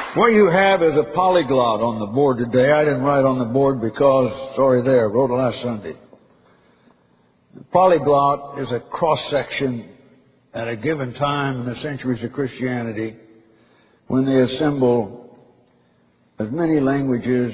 What you have is a polyglot on the board today. I didn't write on the board because, wrote it last Sunday. The polyglot is a cross-section at a given time in the centuries of Christianity when they assemble as many languages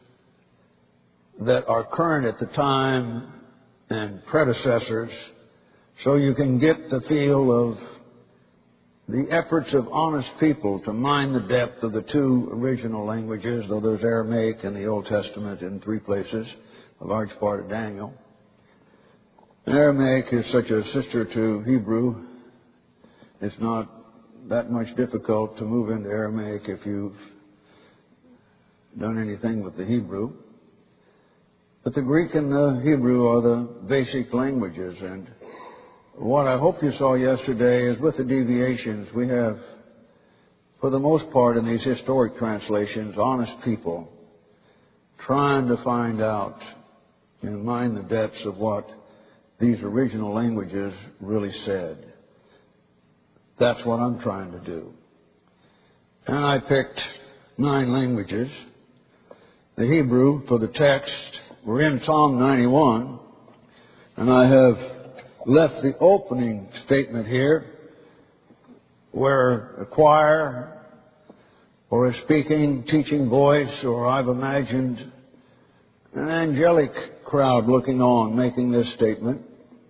that are current at the time and predecessors, so you can get the feel of the efforts of honest people to mine the depth of the two original languages, though there's Aramaic in the Old Testament in 3 places, a large part of Daniel. And Aramaic is such a sister to Hebrew, it's not that much difficult to move into Aramaic if you've done anything with the Hebrew. But the Greek and the Hebrew are the basic languages, and what I hope you saw yesterday is with the deviations, we have, for the most part in these historic translations, honest people trying to find out and mine the depths of what these original languages really said. That's what I'm trying to do. And I picked 9 languages. The Hebrew for the text, we're in Psalm 91, and I have left the opening statement here where a choir or a speaking, teaching voice, or I've imagined an angelic crowd looking on making this statement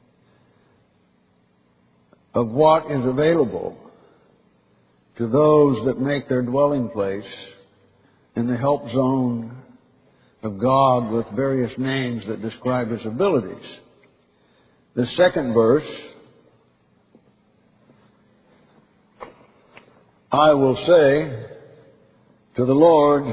of what is available to those that make their dwelling place in the help zone of God with various names that describe His abilities. The second verse, I will say to the Lord,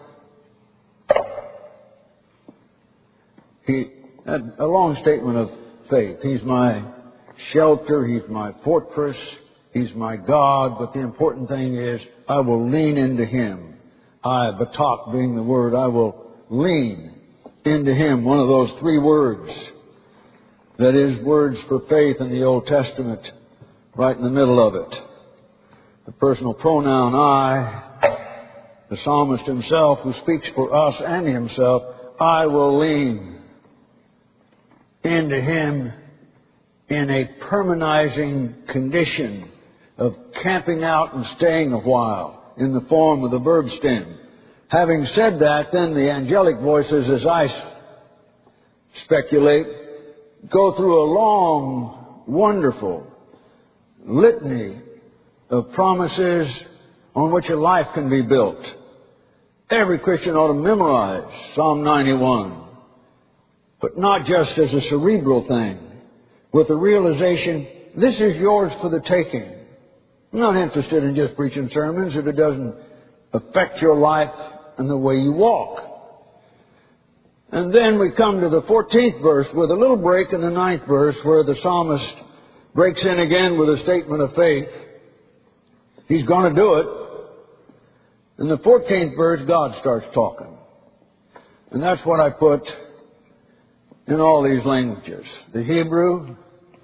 a long statement of faith. He's my shelter, He's my fortress, He's my God, but the important thing is I will lean into Him. Batak being the word, I will lean into Him, one of those 3 words. That is, words for faith in the Old Testament, right in the middle of it. The personal pronoun I, the psalmist himself who speaks for us and himself, I will lean into Him in a permanizing condition of camping out and staying a while in the form of the verb stem. Having said that, then the angelic voices, as I speculate, go through a long, wonderful litany of promises on which a life can be built. Every Christian ought to memorize Psalm 91, but not just as a cerebral thing, with the realization, this is yours for the taking. I'm not interested in just preaching sermons if it doesn't affect your life and the way you walk. And then we come to the 14th verse with a little break in the 9th verse where the psalmist breaks in again with a statement of faith. He's going to do it. In the 14th verse, God starts talking. And that's what I put in all these languages. The Hebrew,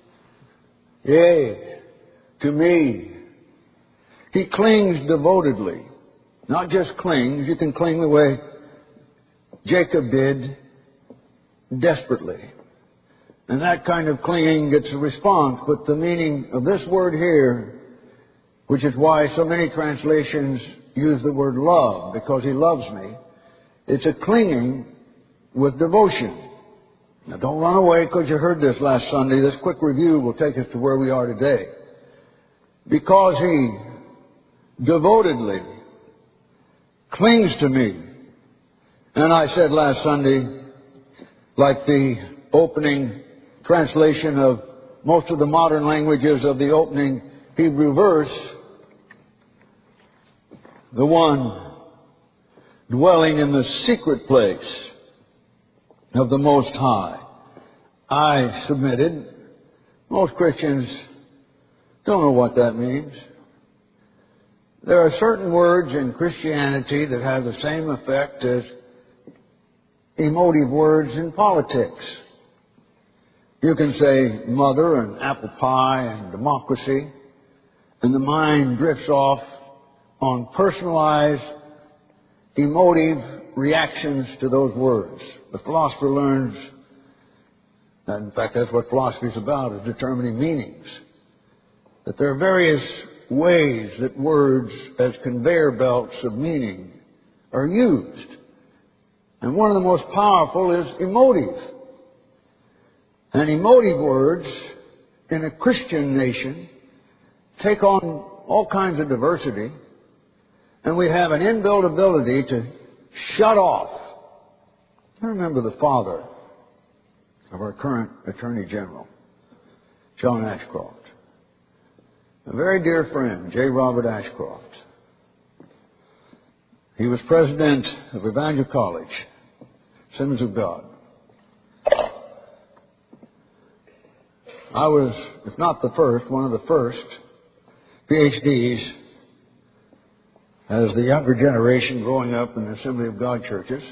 yea, to me. He clings devotedly. Not just clings, you can cling the way Jacob did, desperately. And that kind of clinging gets a response. But the meaning of this word here, which is why so many translations use the word love, because He loves me, it's a clinging with devotion. Now don't run away because you heard this last Sunday. This quick review will take us to where we are today. Because He devotedly clings to me. And I said last Sunday, like the opening translation of most of the modern languages of the opening Hebrew verse, the one dwelling in the secret place of the Most High. I submitted. Most Christians don't know what that means. There are certain words in Christianity that have the same effect as emotive words in politics. You can say mother and apple pie and democracy, and the mind drifts off on personalized emotive reactions to those words. The philosopher learns, and in fact that's what philosophy is about, is determining meanings. That there are various ways that words as conveyor belts of meaning are used. And one of the most powerful is emotive. And emotive words in a Christian nation take on all kinds of diversity, and we have an inbuilt ability to shut off. I remember the father of our current Attorney General, John Ashcroft. A very dear friend, J. Robert Ashcroft. He was president of Evangel College, Assemblies of God. I was, if not the first, one of the first PhDs as the younger generation growing up in the Assembly of God churches.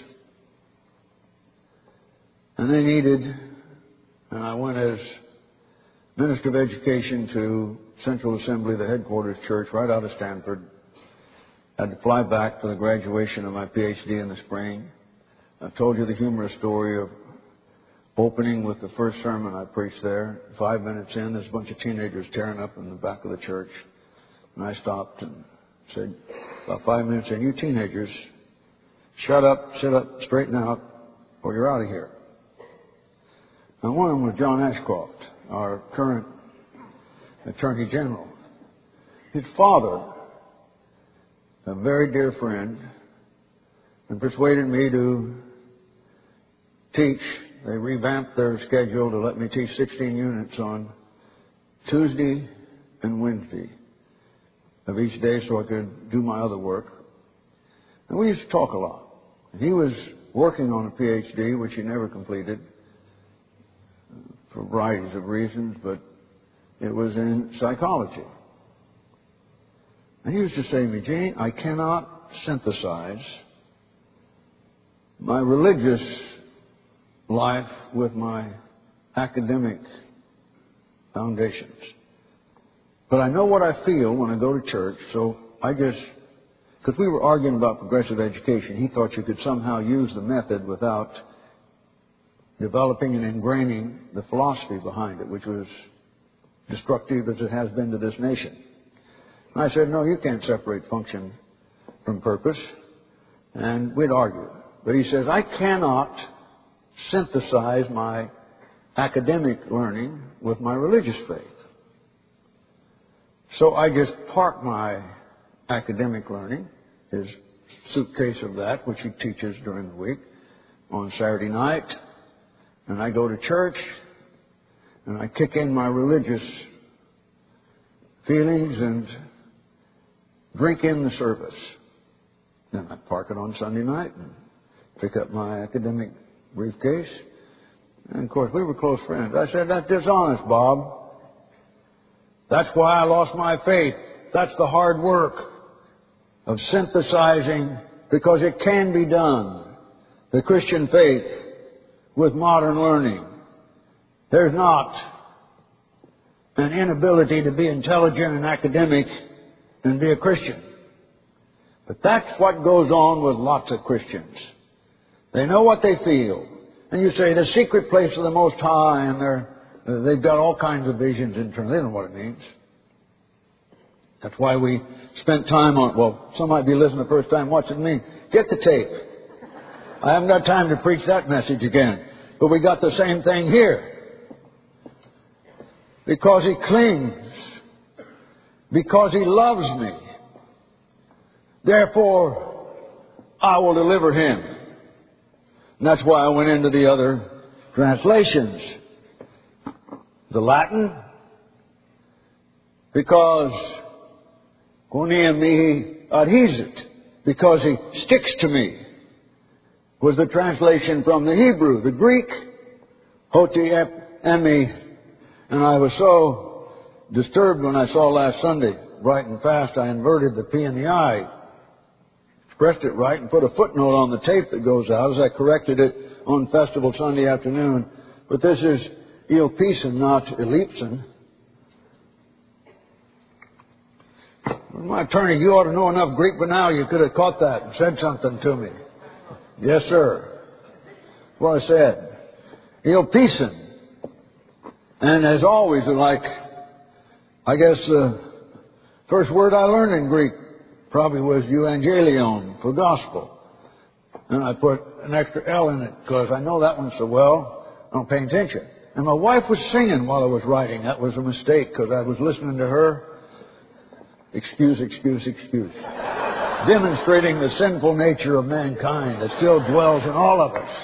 And they needed, and I went as Minister of Education to Central Assembly, the headquarters church right out of Stanford. Had to fly back for the graduation of my PhD in the spring. I've told you the humorous story of opening with the first sermon I preached there. 5 minutes in, there's a bunch of teenagers tearing up in the back of the church. And I stopped and said, about 5 minutes in, you teenagers, shut up, sit up, straighten out, or you're out of here. Now, one of them was John Ashcroft, our current Attorney General. His father, a very dear friend, and persuaded me to teach. They revamped their schedule to let me teach 16 units on Tuesday and Wednesday of each day so I could do my other work. And we used to talk a lot. He was working on a PhD, which he never completed for varieties of reasons, but it was in psychology. And he used to say to me, Gene, I cannot synthesize my religious life with my academic foundations. But I know what I feel when I go to church, so I just, because we were arguing about progressive education, he thought you could somehow use the method without developing and ingraining the philosophy behind it, which was destructive as it has been to this nation. And I said, no, you can't separate function from purpose. And we'd argue. But he says, I cannot synthesize my academic learning with my religious faith. So I just park my academic learning, his suitcase of that, which he teaches during the week, on Saturday night, and I go to church, and I kick in my religious feelings and drink in the service. Then I park it on Sunday night and pick up my academic briefcase. And of course, we were close friends. I said, that's dishonest, Bob. That's why I lost my faith. That's the hard work of synthesizing, because it can be done, the Christian faith with modern learning. There's not an inability to be intelligent and academic and be a Christian. But that's what goes on with lots of Christians. They know what they feel. And you say, the secret place of the Most High, and they've got all kinds of visions internally. They don't know what it means. That's why we spent time on, well, some might be listening the first time. What's it mean? Get the tape. I haven't got time to preach that message again. But we got the same thing here. Because He clings. Because He loves me. Therefore, I will deliver Him. And that's why I went into the other translations. The Latin, because Gonia mihi adhesit, because He sticks to me, was the translation from the Hebrew. The Greek, hoti emi, and I was so disturbed when I saw last Sunday, right and fast, I inverted the P and the I, expressed it right, and put a footnote on the tape that goes out as I corrected it on Festival Sunday afternoon. But this is eopison, not elipson. My attorney, you ought to know enough Greek by now. You could have caught that and said something to me. Yes, sir. That's what I said. Eopison. And as always, like, I guess the first word I learned in Greek probably was euangelion, for gospel. And I put an extra L in it because I know that one so well, I don't pay attention. And my wife was singing while I was writing. That was a mistake because I was listening to her. Excuse. Demonstrating the sinful nature of mankind that still dwells in all of us.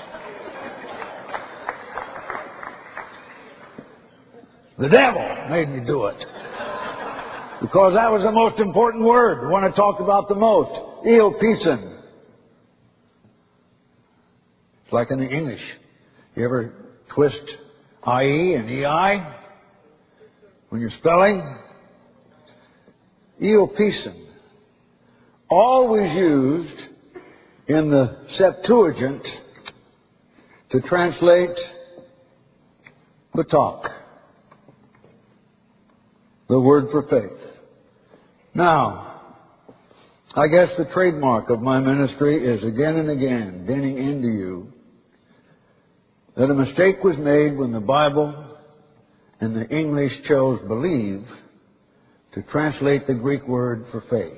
The devil made me do it. Because that was the most important word, the one I talked about the most. Eopison. It's like in the English. You ever twist IE and EI when you're spelling? Eopison. Always used in the Septuagint to translate batok, the word for faith. Now, I guess the trademark of my ministry is again and again digging into you that a mistake was made when the Bible and the English chose believe to translate the Greek word for faith.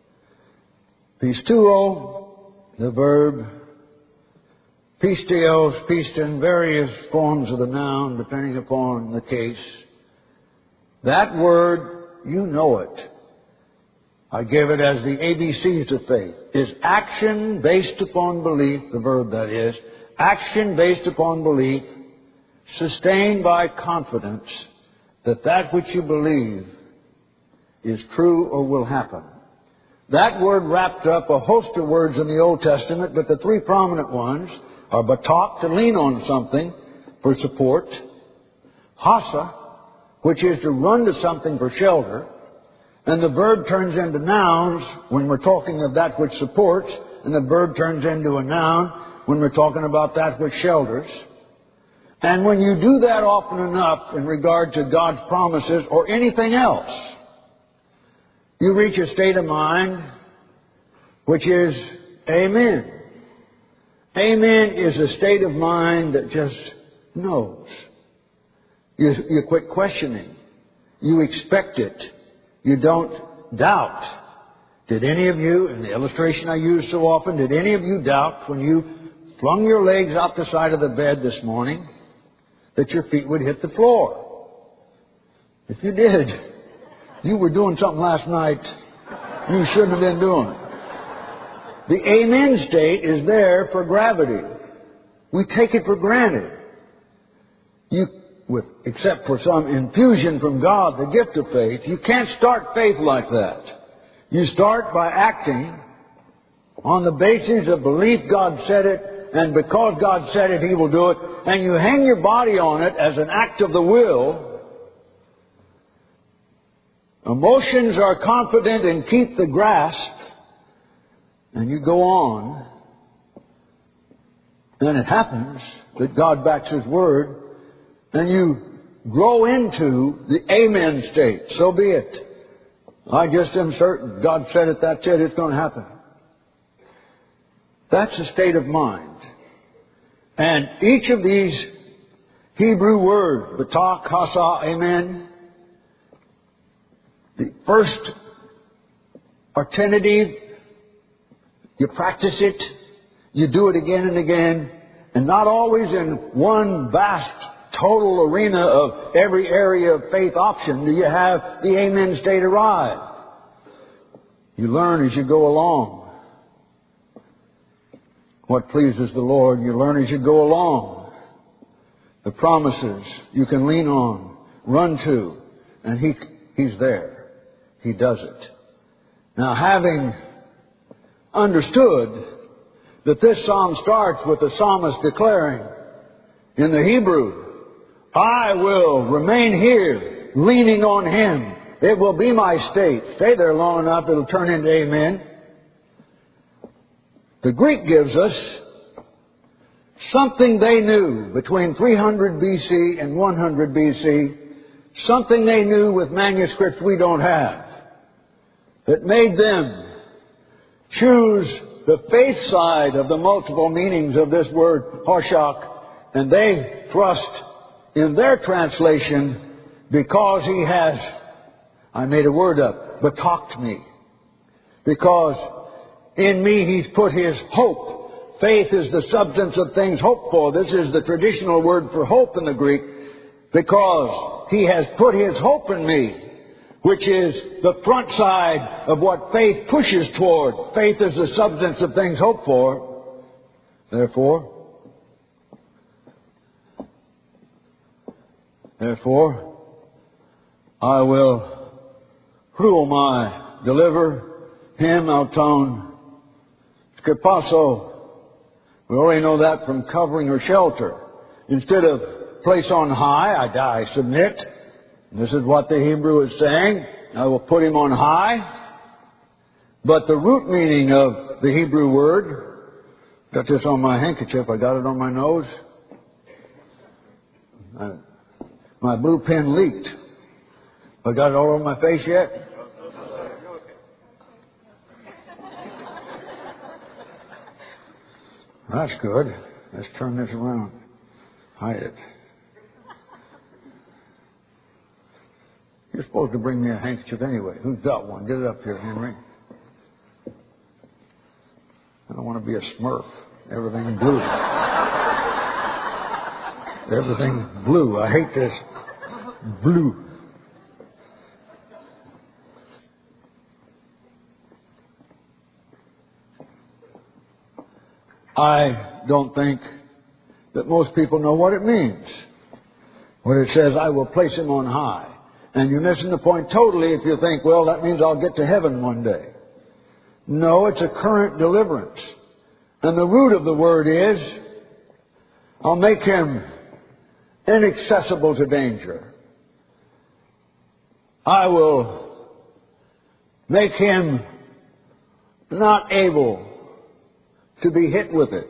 Pisteuo, the verb, pisteos, piston, various forms of the noun depending upon the case. That word, you know it. I give it as the ABCs of faith. Is action based upon belief, the verb that is, action based upon belief, sustained by confidence that that which you believe is true or will happen. That word wrapped up a host of words in the Old Testament, but the three prominent ones are batok, to lean on something for support, hasa, which is to run to something for shelter, and the verb turns into nouns when we're talking of that which supports, and the verb turns into a noun when we're talking about that which shelters. And when you do that often enough in regard to God's promises or anything else, you reach a state of mind which is amen. Amen is a state of mind that just knows. You quit questioning. You expect it. You don't doubt. Did any of you, in the illustration I use so often, did any of you doubt when you flung your legs out the side of the bed this morning that your feet would hit the floor? If you did, you were doing something last night you shouldn't have been doing. The amen state is there for gravity. We take it for granted. Except for some infusion from God, the gift of faith, you can't start faith like that. You start by acting on the basis of belief God said it, and because God said it, He will do it, and you hang your body on it as an act of the will. Emotions are confident and keep the grasp, and you go on. Then it happens that God backs His word, and you grow into the amen state. So be it. I just am certain. God said it, that's it, it's going to happen. That's a state of mind. And each of these Hebrew words, batok, hasa, amen, the first attentive, you practice it, you do it again and again, and not always in one vast total arena of every area of faith option do you have the amen state arrive. You learn as you go along. What pleases the Lord, you learn as you go along. The promises you can lean on, run to, and He's there. He does it. Now, having understood that this psalm starts with the psalmist declaring in the Hebrew, I will remain here, leaning on Him. It will be my state. Stay there long enough, it'll turn into amen. The Greek gives us something they knew between 300 BC and 100 BC, something they knew with manuscripts we don't have. that made them choose the faith side of the multiple meanings of this word Hoshak, and they thrust in their translation, because he has, I made a word up, betalked me. Because in me he's put his hope. Faith is the substance of things hoped for. This is the traditional word for hope in the Greek. Because he has put his hope in me, which is the front side of what faith pushes toward. Faith is the substance of things hoped for. Therefore, I will deliver him, auton, scripasso. We already know that from covering or shelter. Instead of place on high, I submit. This is what the Hebrew is saying. I will put him on high. But the root meaning of the Hebrew word, got this on my handkerchief, I got it on my nose. My blue pen leaked. I got it all over my face yet? That's good. Let's turn this around. Hide it. You're supposed to bring me a handkerchief anyway. Who's got one? Get it up here, Henry. I don't want to be a smurf. Everything blue. Everything blue. I hate this blue. I don't think that most people know what it means when it says, I will place him on high. And you're missing the point totally if you think, well, that means I'll get to heaven one day. No, it's a current deliverance. And the root of the word is, I'll make him inaccessible to danger. I will make him not able to be hit with it.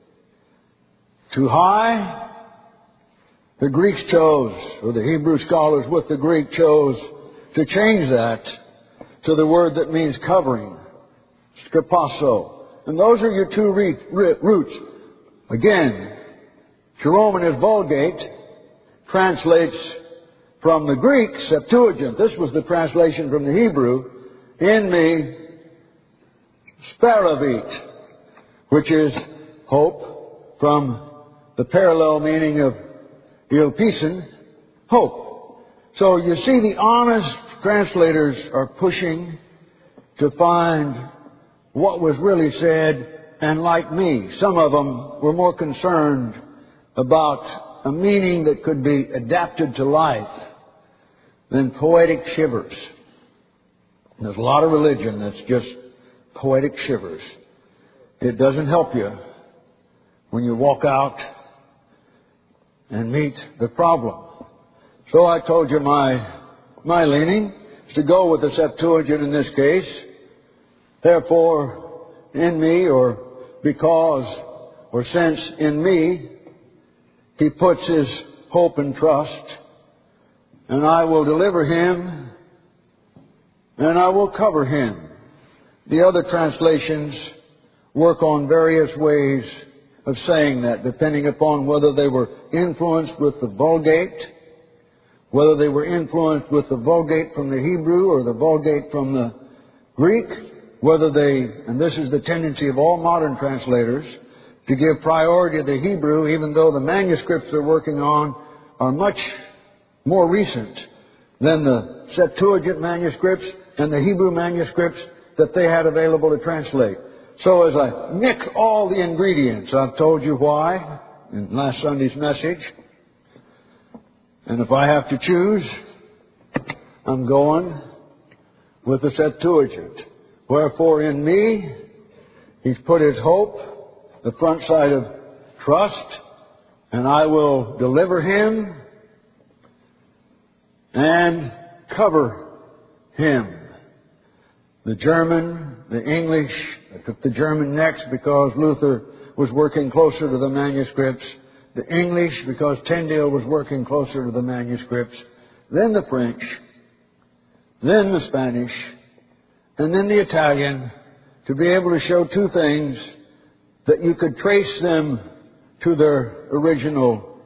Too high? The Greeks chose, or the Hebrew scholars with the Greek chose to change that to the word that means covering, scripasso. And those are your two roots. Again, Jerome in his Vulgate translates from the Greek Septuagint. This was the translation from the Hebrew. In me, sparavit, which is hope, from the parallel meaning of ilpisen, hope. So you see, the honest translators are pushing to find what was really said, and like me, some of them were more concerned about a meaning that could be adapted to life than poetic shivers. There's a lot of religion that's just poetic shivers. It doesn't help you when you walk out and meet the problem. So I told you my leaning is to go with the Septuagint in this case. Therefore, in me, or because, or since in me, he puts his hope and trust, and I will deliver him, and I will cover him. The other translations work on various ways of saying that, depending upon whether they were influenced with the Vulgate, whether they were influenced with the Vulgate from the Hebrew or the Vulgate from the Greek, whether they, and this is the tendency of all modern translators, to give priority to the Hebrew, even though the manuscripts they're working on are much more recent than the Septuagint manuscripts and the Hebrew manuscripts that they had available to translate. So as I mix all the ingredients, I've told you why in last Sunday's message. And if I have to choose, I'm going with the Septuagint. Wherefore in me, he's put his hope, the front side of trust, and I will deliver him and cover him. The German, the English, I took the German next because Luther was working closer to the manuscripts. The English because Tyndale was working closer to the manuscripts. Then the French. Then the Spanish. and then the Italian, to be able to show two things that you could trace them to their original,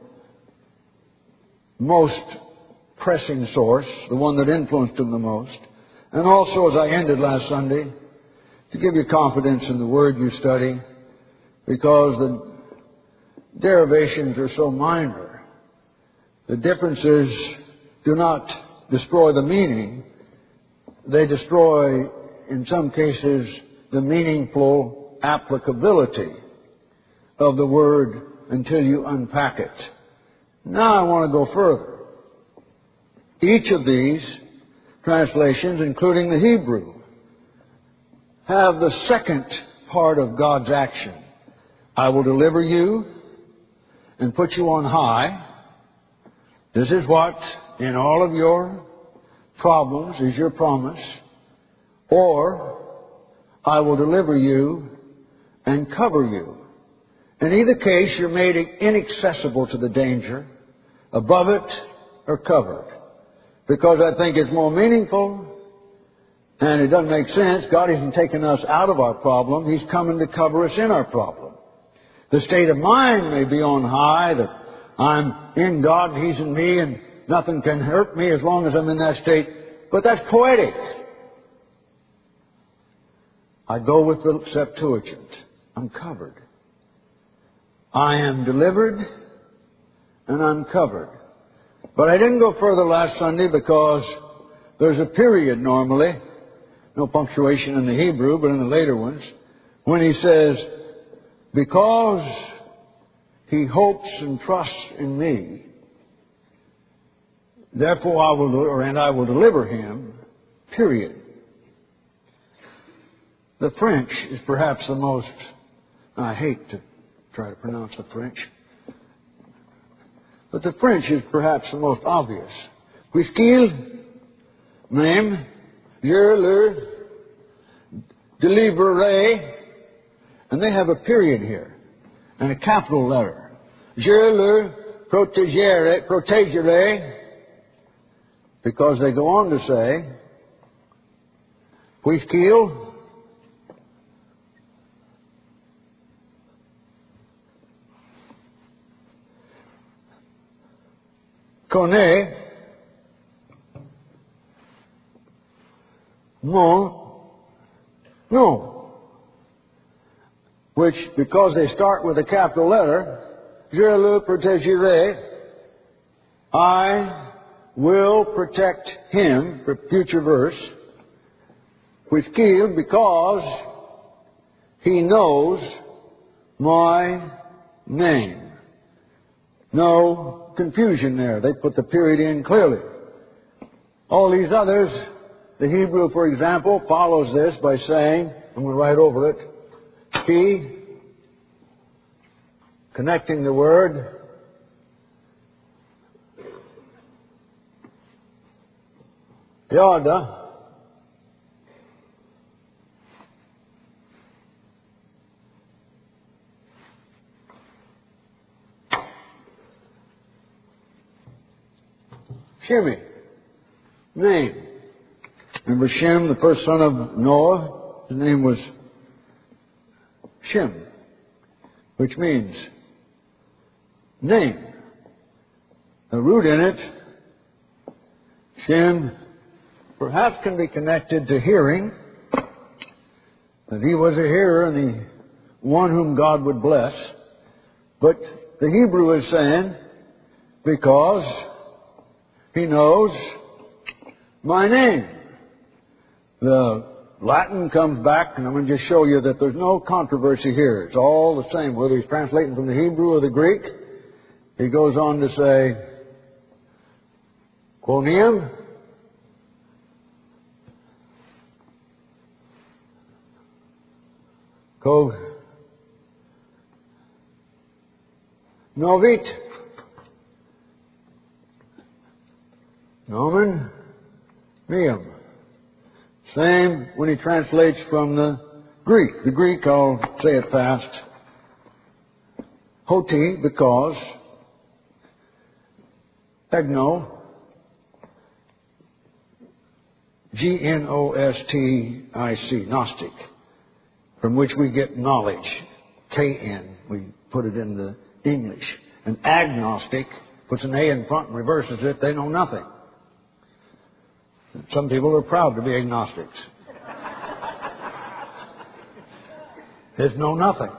most pressing source, the one that influenced them the most. And also, as I ended last Sunday, to give you confidence in the Word you study, because the derivations are so minor. The differences do not destroy the meaning. They destroy, in some cases, the meaningful applicability of the Word until you unpack it. Now I want to go further. Each of these translations, including the Hebrew, have the second part of God's action. I will deliver you and put you on high. This is what, in all of your problems, is your promise. Or, I will deliver you and cover you. In either case, you're made inaccessible to the danger, above it or covered. Because I think it's more meaningful, and it doesn't make sense. God isn't taking us out of our problem. He's coming to cover us in our problem. The state of mind may be on high, that I'm in God and He's in me and nothing can hurt me as long as I'm in that state. But that's poetic. I go with the Septuagint. I'm covered. I am delivered and I'm covered. But I didn't go further last Sunday because there's a period normally, no punctuation in the Hebrew, but in the later ones, when he says, because he hopes and trusts in me, therefore I will deliver him, period. The French is perhaps the most, I hate to try to pronounce the French, but the French is perhaps the most obvious. Puisqu'il m'aime, je le délivrerai, and they have a period here and a capital letter. Je le protégerai, because they go on to say, puisqu'il connaît mon nom. Which, because they start with a capital letter, je le protégerai, I will protect him, for future verse, puisqu'il, because he knows my name. No confusion there. They put the period in clearly. All these others, the Hebrew, for example, follows this by saying, I'm going to write over it, he, connecting the word, Yada, Shimmy, name. Remember Shem, the first son of Noah? His name was Shem, which means name. The root in it, Shem, perhaps can be connected to hearing, that he was a hearer and the one whom God would bless. But the Hebrew is saying, because he knows my name. The Latin comes back, and I'm going to just show you that there's no controversy here. It's all the same, whether he's translating from the Hebrew or the Greek. He goes on to say, quoniam, ko novit, nomen meum. Same when he translates from the Greek. The Greek, I'll say it fast. Hoti, because. Egno, Gnostic, Gnostic, from which we get knowledge, K-N, we put it in the English. And agnostic puts an A in front and reverses it, they know nothing. Some people are proud to be agnostics. There's know nothing.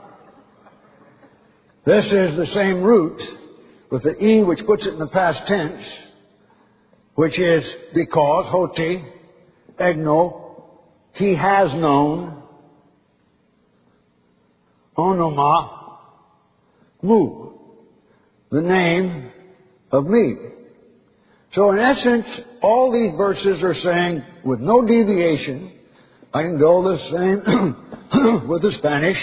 This is the same root with the E which puts it in the past tense, which is because, hoti, egno, he has known, onoma, mu, the name of me. So in essence, all these verses are saying, with no deviation, I can go the same with the Spanish.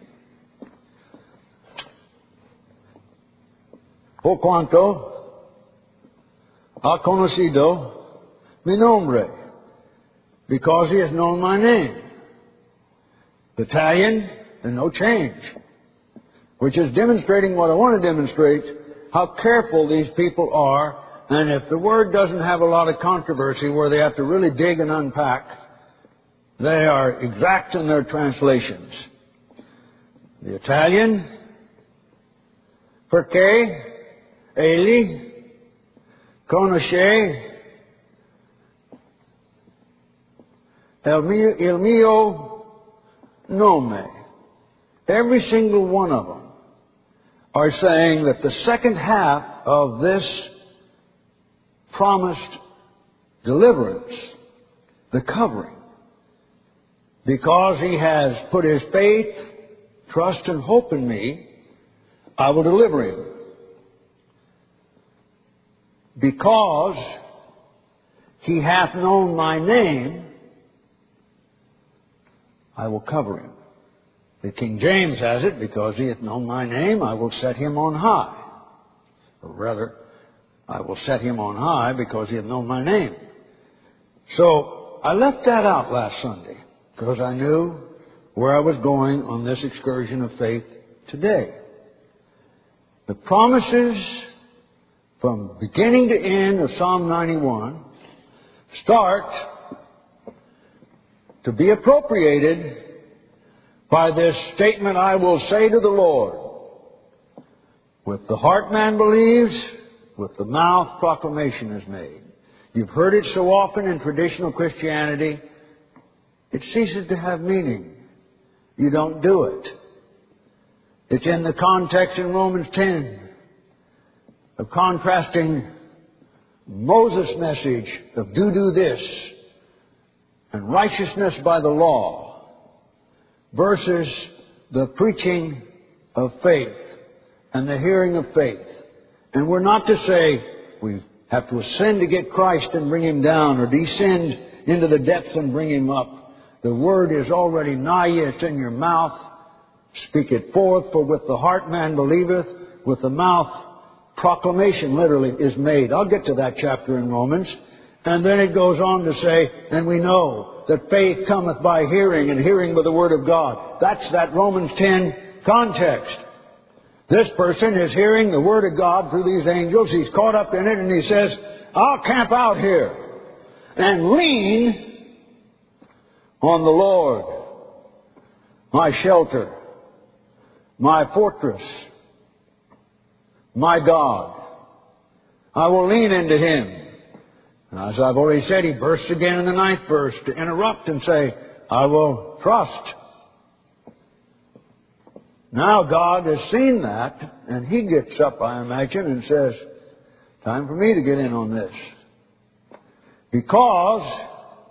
Por cuanto ha conocido mi nombre, because he has known my name. Italian, and no change, which is demonstrating what I want to demonstrate, how careful these people are, and if the word doesn't have a lot of controversy where they have to really dig and unpack, they are exact in their translations. The Italian, perché egli conosce il mio nome. Every single one of them are saying that the second half of this promised deliverance, the covering, because he has put his faith, trust, and hope in me, I will deliver him. Because he hath known my name, I will cover him. The King James has it, because he hath known my name, I will set him on high. Or rather, I will set him on high because he hath known my name. So, I left that out last Sunday, because I knew where I was going on this excursion of faith today. The promises from beginning to end of Psalm 91 start to be appropriated by this statement, I will say to the Lord. With the heart man believes, with the mouth proclamation is made. You've heard it so often in traditional Christianity, it ceases to have meaning. You don't do it. It's in the context in Romans 10 of contrasting Moses' message of do this and righteousness by the law versus the preaching of faith and the hearing of faith. And we're not to say we have to ascend to get Christ and bring him down, or descend into the depths and bring him up. The word is already nigh you, it's in your mouth. Speak it forth, for with the heart man believeth, with the mouth proclamation literally is made. I'll get to that chapter in Romans. And then it goes on to say, and we know that faith cometh by hearing, and hearing by the word of God. That's that Romans 10 context. This person is hearing the word of God through these angels. He's caught up in it, and he says, I'll camp out here and lean on the Lord, my shelter, my fortress, my God. I will lean into him. And as I've already said, he bursts again in the 9th verse to interrupt and say, I will trust. Now God has seen that, and he gets up, I imagine, and says, time for me to get in on this. Because,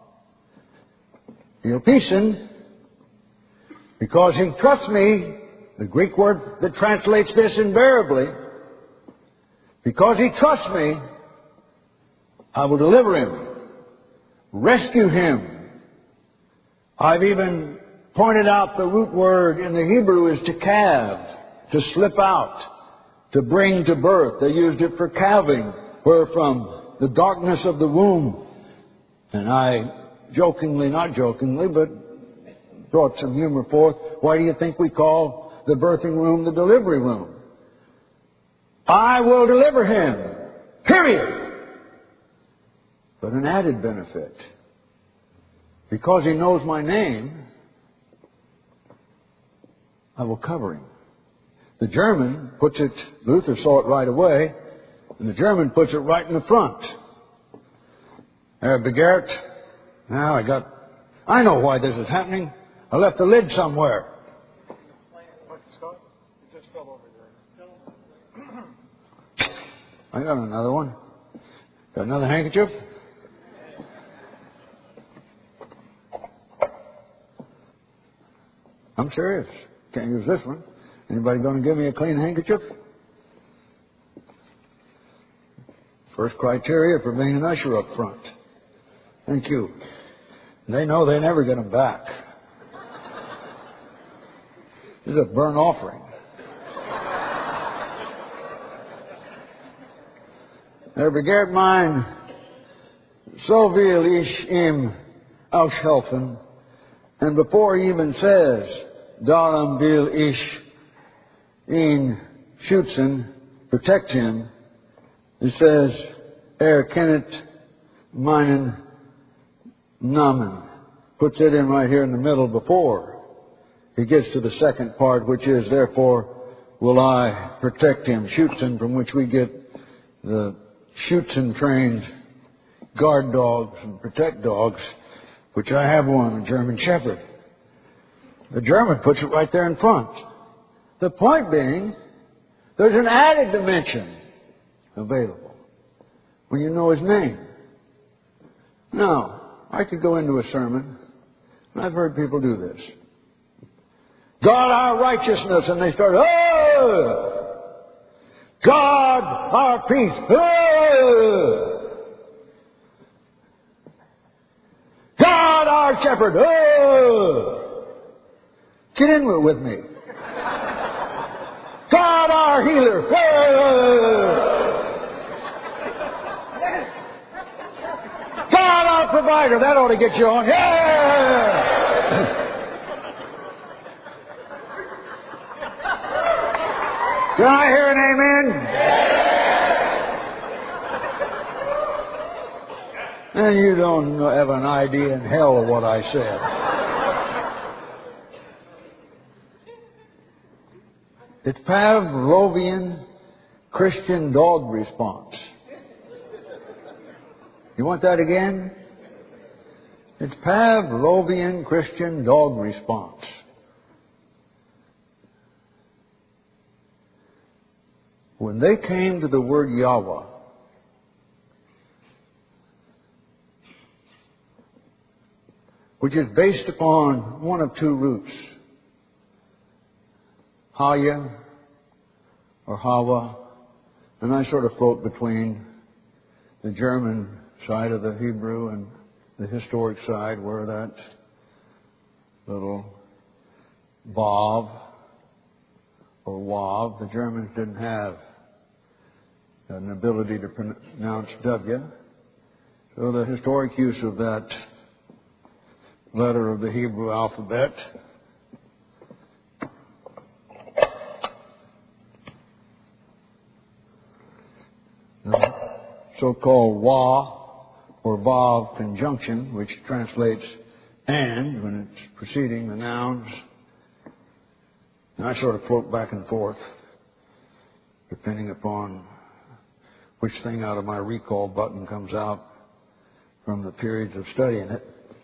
Theopisen, because he trusts me, the Greek word that translates this invariably, because he trusts me, I will deliver him, rescue him. I've even pointed out the root word in the Hebrew is to calve, to slip out, to bring to birth. They used it for calving, where from the darkness of the womb. And I jokingly, not jokingly, but brought some humor forth. Why do you think we call the birthing room the delivery room? I will deliver him. Period. But an added benefit. Because he knows my name, I will cover him. The German puts it, Luther saw it right away, and the German puts it right in the front. Herr Begehrt, now I know why this is happening. I left the lid somewhere. I got another one. Got another handkerchief? I'm serious. Can't use this one. Anybody going to give me a clean handkerchief? First criteria for being an usher up front. Thank you. They know they never get them back. This is a burnt offering. Er begehrt mein, so will ich ihm aushelfen. And before he even says, darum will ich ihn schützen, protect him, it says, kennet meinen Namen. Puts it in right here in the middle before he gets to the second part, which is, therefore will I protect him. Schützen, from which we get the Schützen trained guard dogs and protect dogs, which I have one, a German Shepherd. The German puts it right there in front. The point being, there's an added dimension available when you know his name. Now, I could go into a sermon, and I've heard people do this. God, our righteousness, and they start, oh! God, our peace, oh! God, our shepherd, oh! Get in with me. God, our healer, oh! God, our provider, that ought to get you on. Yeah! Can I hear an amen? And you don't have an idea in hell of what I said. It's Pavlovian Christian dog response. You want that again? It's Pavlovian Christian dog response. When they came to the word Yahweh, which is based upon one of two roots, Haya or Hawa, and I sort of float between the German side of the Hebrew and the historic side where that little Vav or Wav, the Germans didn't have an ability to pronounce W. So the historic use of that letter of the Hebrew alphabet the so-called Wa or Vav conjunction, which translates and when it's preceding the nouns. And I sort of float back and forth depending upon which thing out of my recall button comes out from the periods of studying it.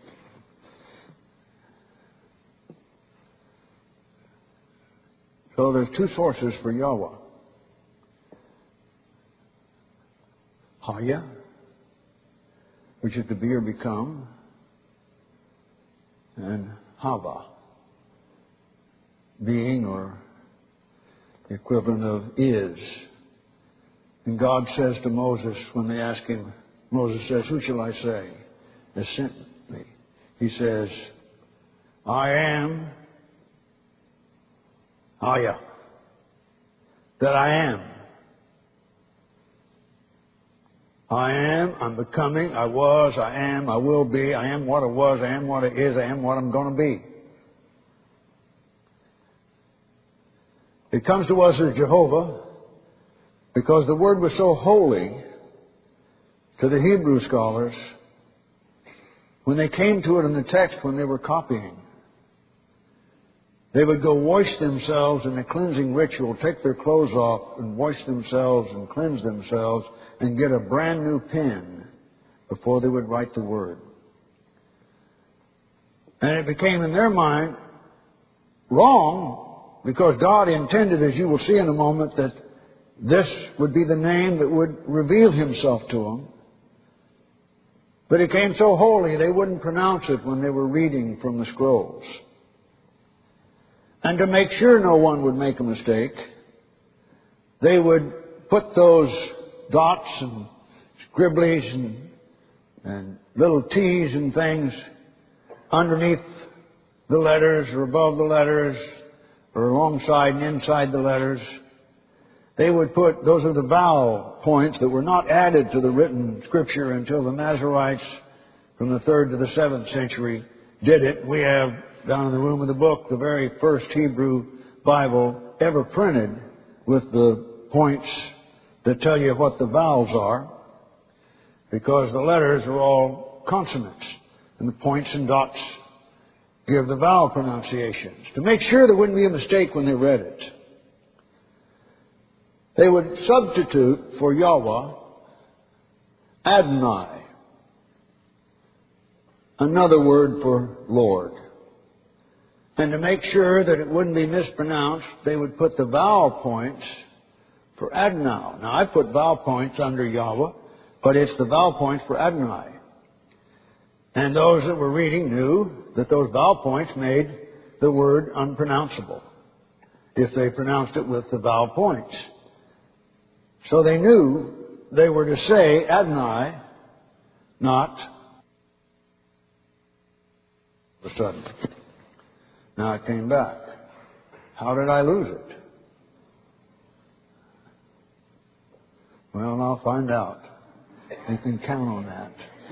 So there's two sources for Yahweh. Haya, which is to be or become, and Hava, being or the equivalent of is. And God says to Moses when they ask him, Moses says, who shall I say has sent me? He says, I am Haya, that I am. I am, I'm becoming, I was, I am, I will be, I am what I was, I am what I is, I am what I'm going to be. It comes to us as Jehovah because the word was so holy to the Hebrew scholars when they came to it in the text when they were copying, they would go wash themselves in a cleansing ritual, take their clothes off and wash themselves and cleanse themselves and get a brand new pen before they would write the Word. And it became in their mind wrong, because God intended, as you will see in a moment, that this would be the name that would reveal Himself to them. But it came so holy they wouldn't pronounce it when they were reading from the scrolls. And to make sure no one would make a mistake, they would put those dots and scribblies and little T's and things underneath the letters or above the letters or alongside and inside the letters. They would put, those are the vowel points that were not added to the written Scripture until the Masoretes from the 3rd to the 7th century did it. We have down in the room of the book the very first Hebrew Bible ever printed with the points that tell you what the vowels are, because the letters are all consonants and the points and dots give the vowel pronunciations to make sure there wouldn't be a mistake when they read it. They would substitute for Yahweh Adonai, another word for Lord. And to make sure that it wouldn't be mispronounced, they would put the vowel points for Adonai. Now, I put vowel points under Yahweh, but it's the vowel points for Adonai. And those that were reading knew that those vowel points made the word unpronounceable if they pronounced it with the vowel points. So they knew they were to say Adonai, not all of a sudden. Now it came back. How did I lose it? Well, I'll find out. You can count on that.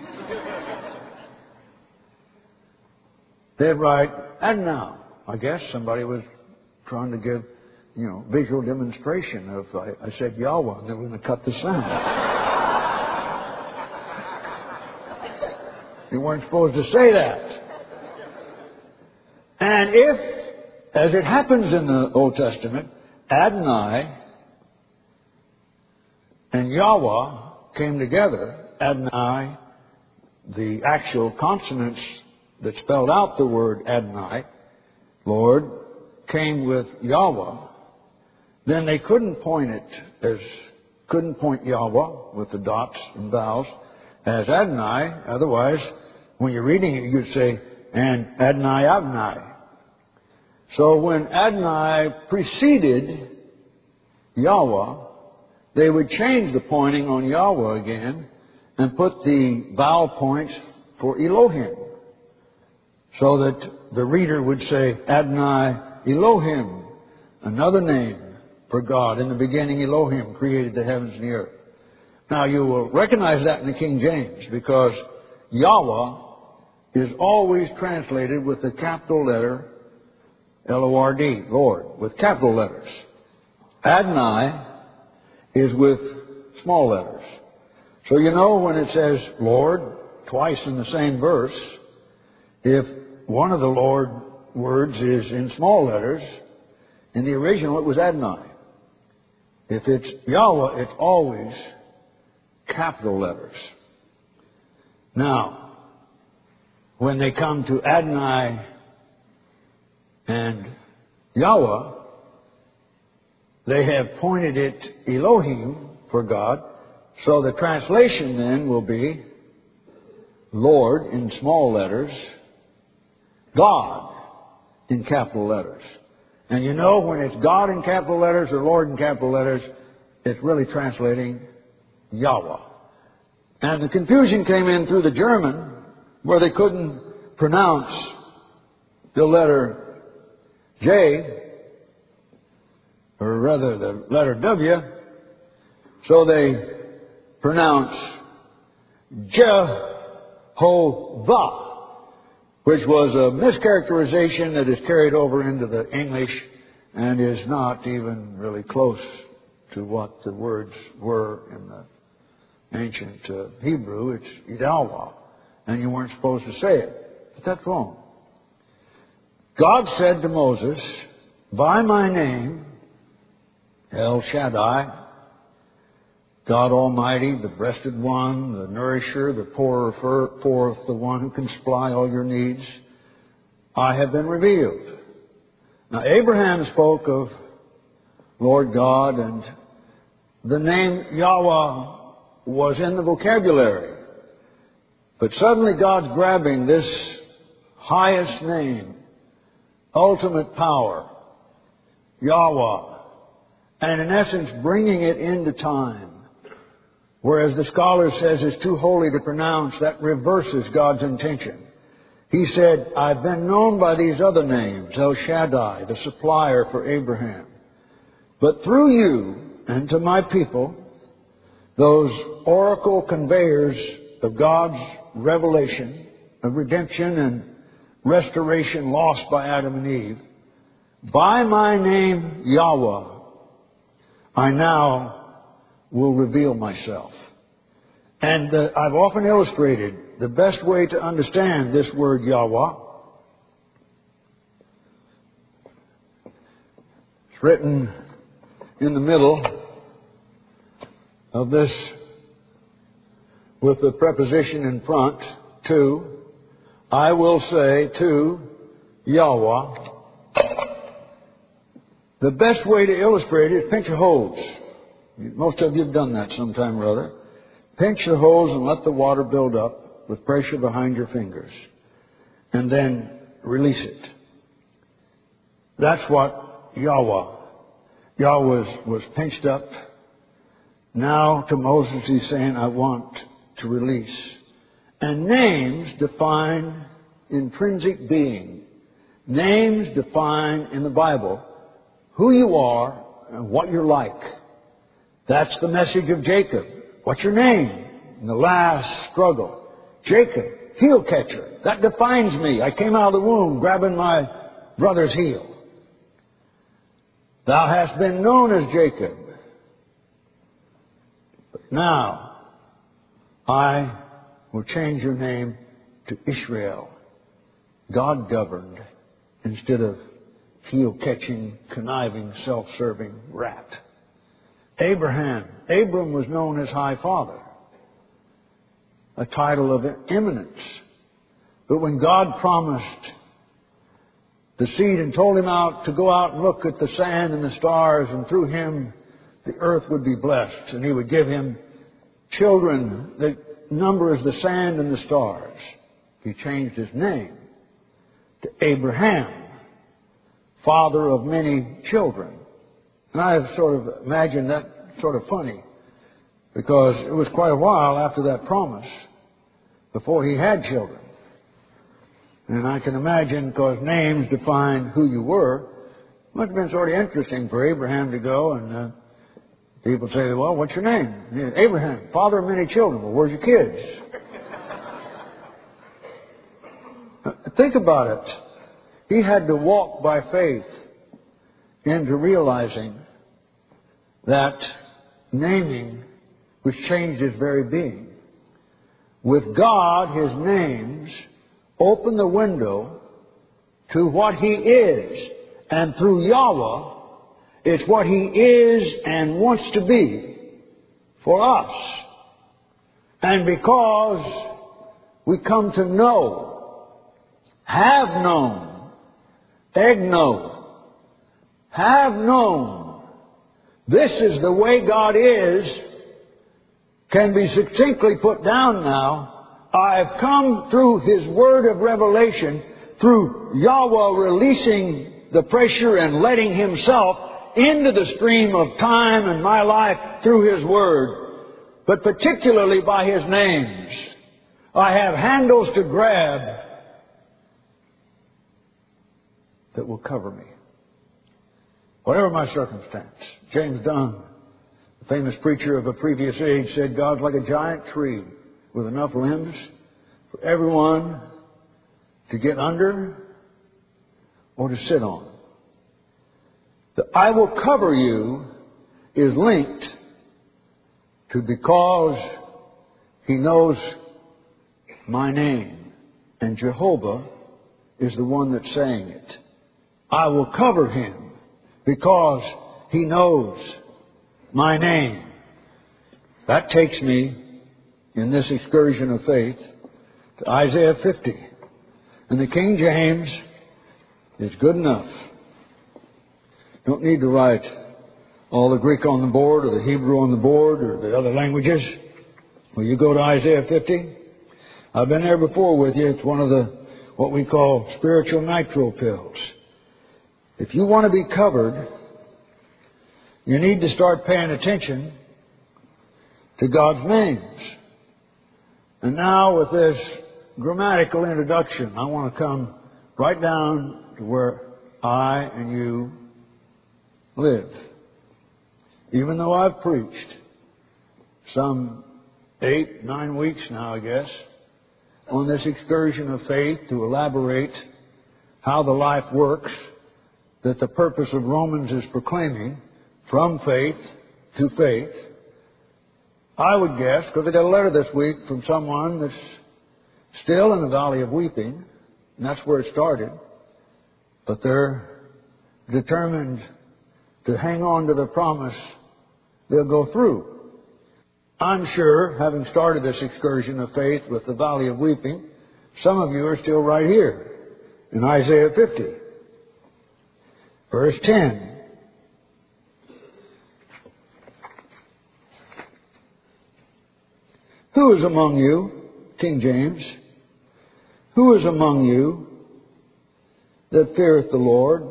They'd write Adonai. I guess somebody was trying to give, visual demonstration of, I said Yahweh, and they were going to cut the sound. You weren't supposed to say that. And if, as it happens in the Old Testament, Adonai and Yahweh came together, Adonai, the actual consonants that spelled out the word Adonai, Lord, came with Yahweh, then they couldn't point Yahweh with the dots and vowels as Adonai. Otherwise, when you're reading it, you'd say, and Adonai, Adonai. So when Adonai preceded Yahweh, they would change the pointing on Yahweh again and put the vowel points for Elohim, so that the reader would say Adonai Elohim, another name for God. In the beginning, Elohim created the heavens and the earth. Now, you will recognize that in the King James, because Yahweh is always translated with the capital letter L-O-R-D, Lord, with capital letters. Adonai is with small letters. So when it says Lord twice in the same verse, if one of the Lord words is in small letters, in the original it was Adonai. If it's Yahweh, it's always capital letters. Now, when they come to Adonai and Yahweh, they have pointed it Elohim for God, so the translation then will be Lord in small letters, God in capital letters. And when it's God in capital letters or Lord in capital letters, it's really translating Yahweh. And the confusion came in through the German, where they couldn't pronounce the letter J, or rather the letter W, so they pronounce Jehovah, which was a mischaracterization that is carried over into the English and is not even really close to what the words were in the ancient Hebrew. It's Yahweh. and you weren't supposed to say it. But that's wrong. God said to Moses, by my name, El Shaddai, God Almighty, the breasted one, the nourisher, the pourer forth, the one who can supply all your needs, I have been revealed. Now, Abraham spoke of Lord God, and the name Yahweh was in the vocabulary. But suddenly God's grabbing this highest name, ultimate power, Yahweh, and in essence bringing it into time. Whereas the scholar says it's too holy to pronounce, that reverses God's intention. He said, I've been known by these other names, El Shaddai, the supplier for Abraham. But through you and to my people, those oracle conveyors of God's revelation, of redemption and restoration lost by Adam and Eve, by my name Yahweh, I now will reveal myself. And I've often illustrated the best way to understand this word Yahweh. It's written in the middle of this with the preposition in front, to. I will say to Yahweh. The best way to illustrate it is pinch a hose. Most of you have done that sometime or other. Pinch the hose and let the water build up with pressure behind your fingers. And then release it. That's what Yahweh. Yahweh was pinched up. Now to Moses he's saying, I want to release. And names define intrinsic being. Names define in the Bible who you are and what you're like. That's the message of Jacob. What's your name? In the last struggle. Jacob, heel catcher. That defines me. I came out of the womb grabbing my brother's heel. Thou hast been known as Jacob. But now I will change your name to Israel. God governed instead of heel-catching, conniving, self-serving rat. Abram was known as High Father, a title of eminence. But when God promised the seed and told him to go out and look at the sand and the stars, and through him the earth would be blessed, and he would give him children that number as the sand and the stars, he changed his name to Abraham, father of many children. And I've sort of imagined that sort of funny, because it was quite a while after that promise before he had children. And I can imagine, because names define who you were, it must have been sort of interesting for Abraham to go and people say, well, what's your name? Abraham, father of many children. Well, where's your kids? Think about it. He had to walk by faith into realizing that naming which changed his very being. With God, his names open the window to what he is. And through Yahweh, it's what he is and wants to be for us. And because we come to know, have known, egno, have known, this is the way God is, can be succinctly put down now. I've come through his word of revelation, through Yahweh releasing the pressure and letting himself into the stream of time and my life through his word, but particularly by his names. I have handles to grab that will cover me, whatever my circumstance. James Dunn, the famous preacher of a previous age, said God's like a giant tree with enough limbs for everyone to get under or to sit on. The I will cover you is linked to because he knows my name. And Jehovah is the one that's saying it. I will cover him because he knows my name. That takes me, in this excursion of faith, to Isaiah 50. And the King James is good enough. Don't need to write all the Greek on the board or the Hebrew on the board or the other languages. Well, you go to Isaiah 50. I've been there before with you. It's one of the what we call spiritual nitro pills. If you want to be covered, you need to start paying attention to God's names. And now with this grammatical introduction, I want to come right down to where I and you live. Even though I've preached some 8-9 weeks now, I guess, on this excursion of faith to elaborate how the life works that the purpose of Romans is proclaiming from faith to faith, I would guess, because I got a letter this week from someone that's still in the valley of weeping, and that's where it started, but they're determined to hang on to the promise they'll go through. I'm sure, having started this excursion of faith with the valley of weeping, some of you are still right here in Isaiah 50. Verse 10. Who is among you, King James, who is among you that feareth the Lord?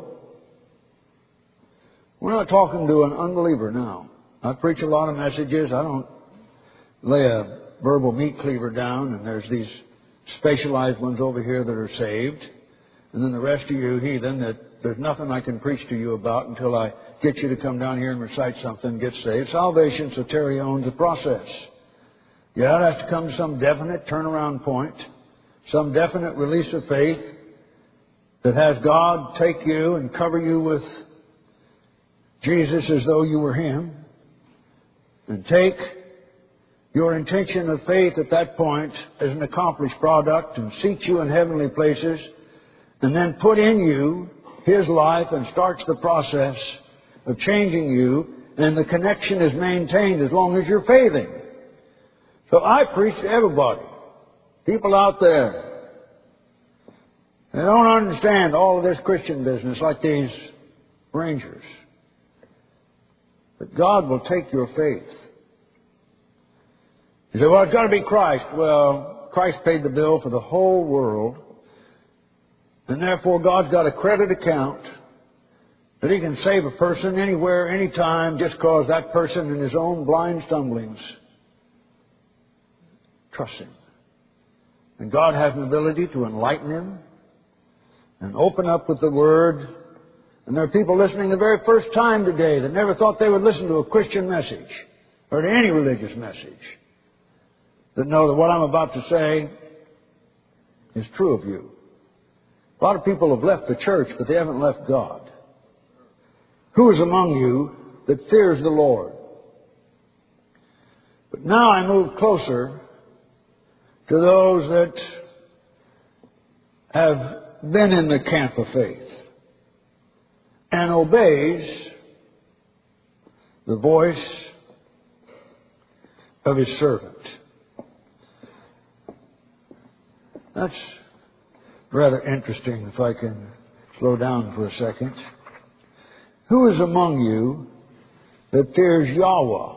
We're not talking to an unbeliever now. I preach a lot of messages. I don't lay a verbal meat cleaver down, and there's these specialized ones over here that are saved. And then the rest of you heathen that there's nothing I can preach to you about until I get you to come down here and recite something and get saved. Salvation, soterion's a process. Yeah, it has to come to some definite turnaround point, some definite release of faith that has God take you and cover you with Jesus as though you were Him, and take your intention of faith at that point as an accomplished product and seat you in heavenly places, and then put in you His life and starts the process of changing you, and the connection is maintained as long as you're faithing. So I preach to everybody, people out there. They don't understand all of this Christian business like these rangers. But God will take your faith. You say, well, it's got to be Christ. Well, Christ paid the bill for the whole world. And therefore, God's got a credit account that He can save a person anywhere, anytime, just because that person in his own blind stumblings trusts Him. And God has an ability to enlighten him and open up with the Word. And there are people listening the very first time today that never thought they would listen to a Christian message or to any religious message, that know that what I'm about to say is true of you. A lot of people have left the church, but they haven't left God. Who is among you that fears the Lord? But now I move closer to those that have been in the camp of faith and obeys the voice of His servant. That's rather interesting, if I can slow down for a second. Who is among you that fears Yahweh?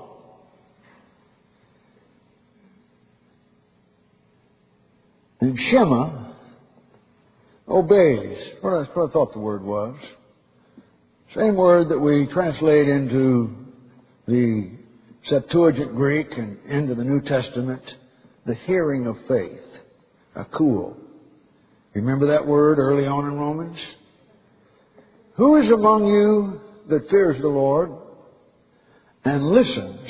And Shema obeys. Well, that's what I thought the word was. Same word that we translate into the Septuagint Greek and into the New Testament, the hearing of faith, akouo. Remember that word early on in Romans? Who is among you that fears the Lord and listens?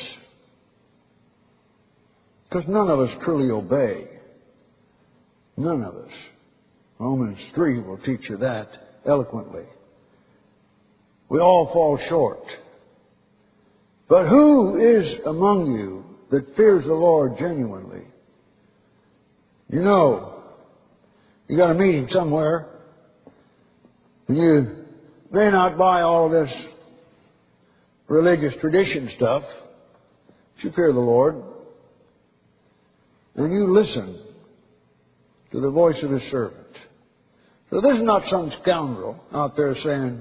Because none of us truly obey. None of us. Romans 3 will teach you that eloquently. We all fall short. But who is among you that fears the Lord genuinely? You know, you got a meeting somewhere, and you may not buy all this religious tradition stuff, but you fear the Lord, and you listen to the voice of His servant. So this is not some scoundrel out there saying,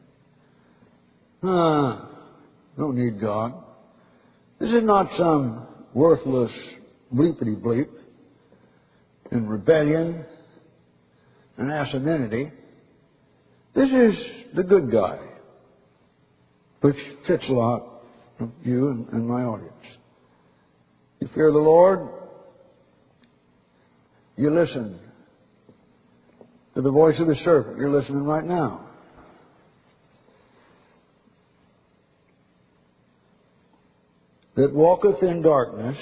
don't need God. This is not some worthless bleepity-bleep in rebellion and asininity. This is the good guy, which fits a lot of you and my audience. You fear the Lord, you listen to the voice of His servant. You're listening right now. That walketh in darkness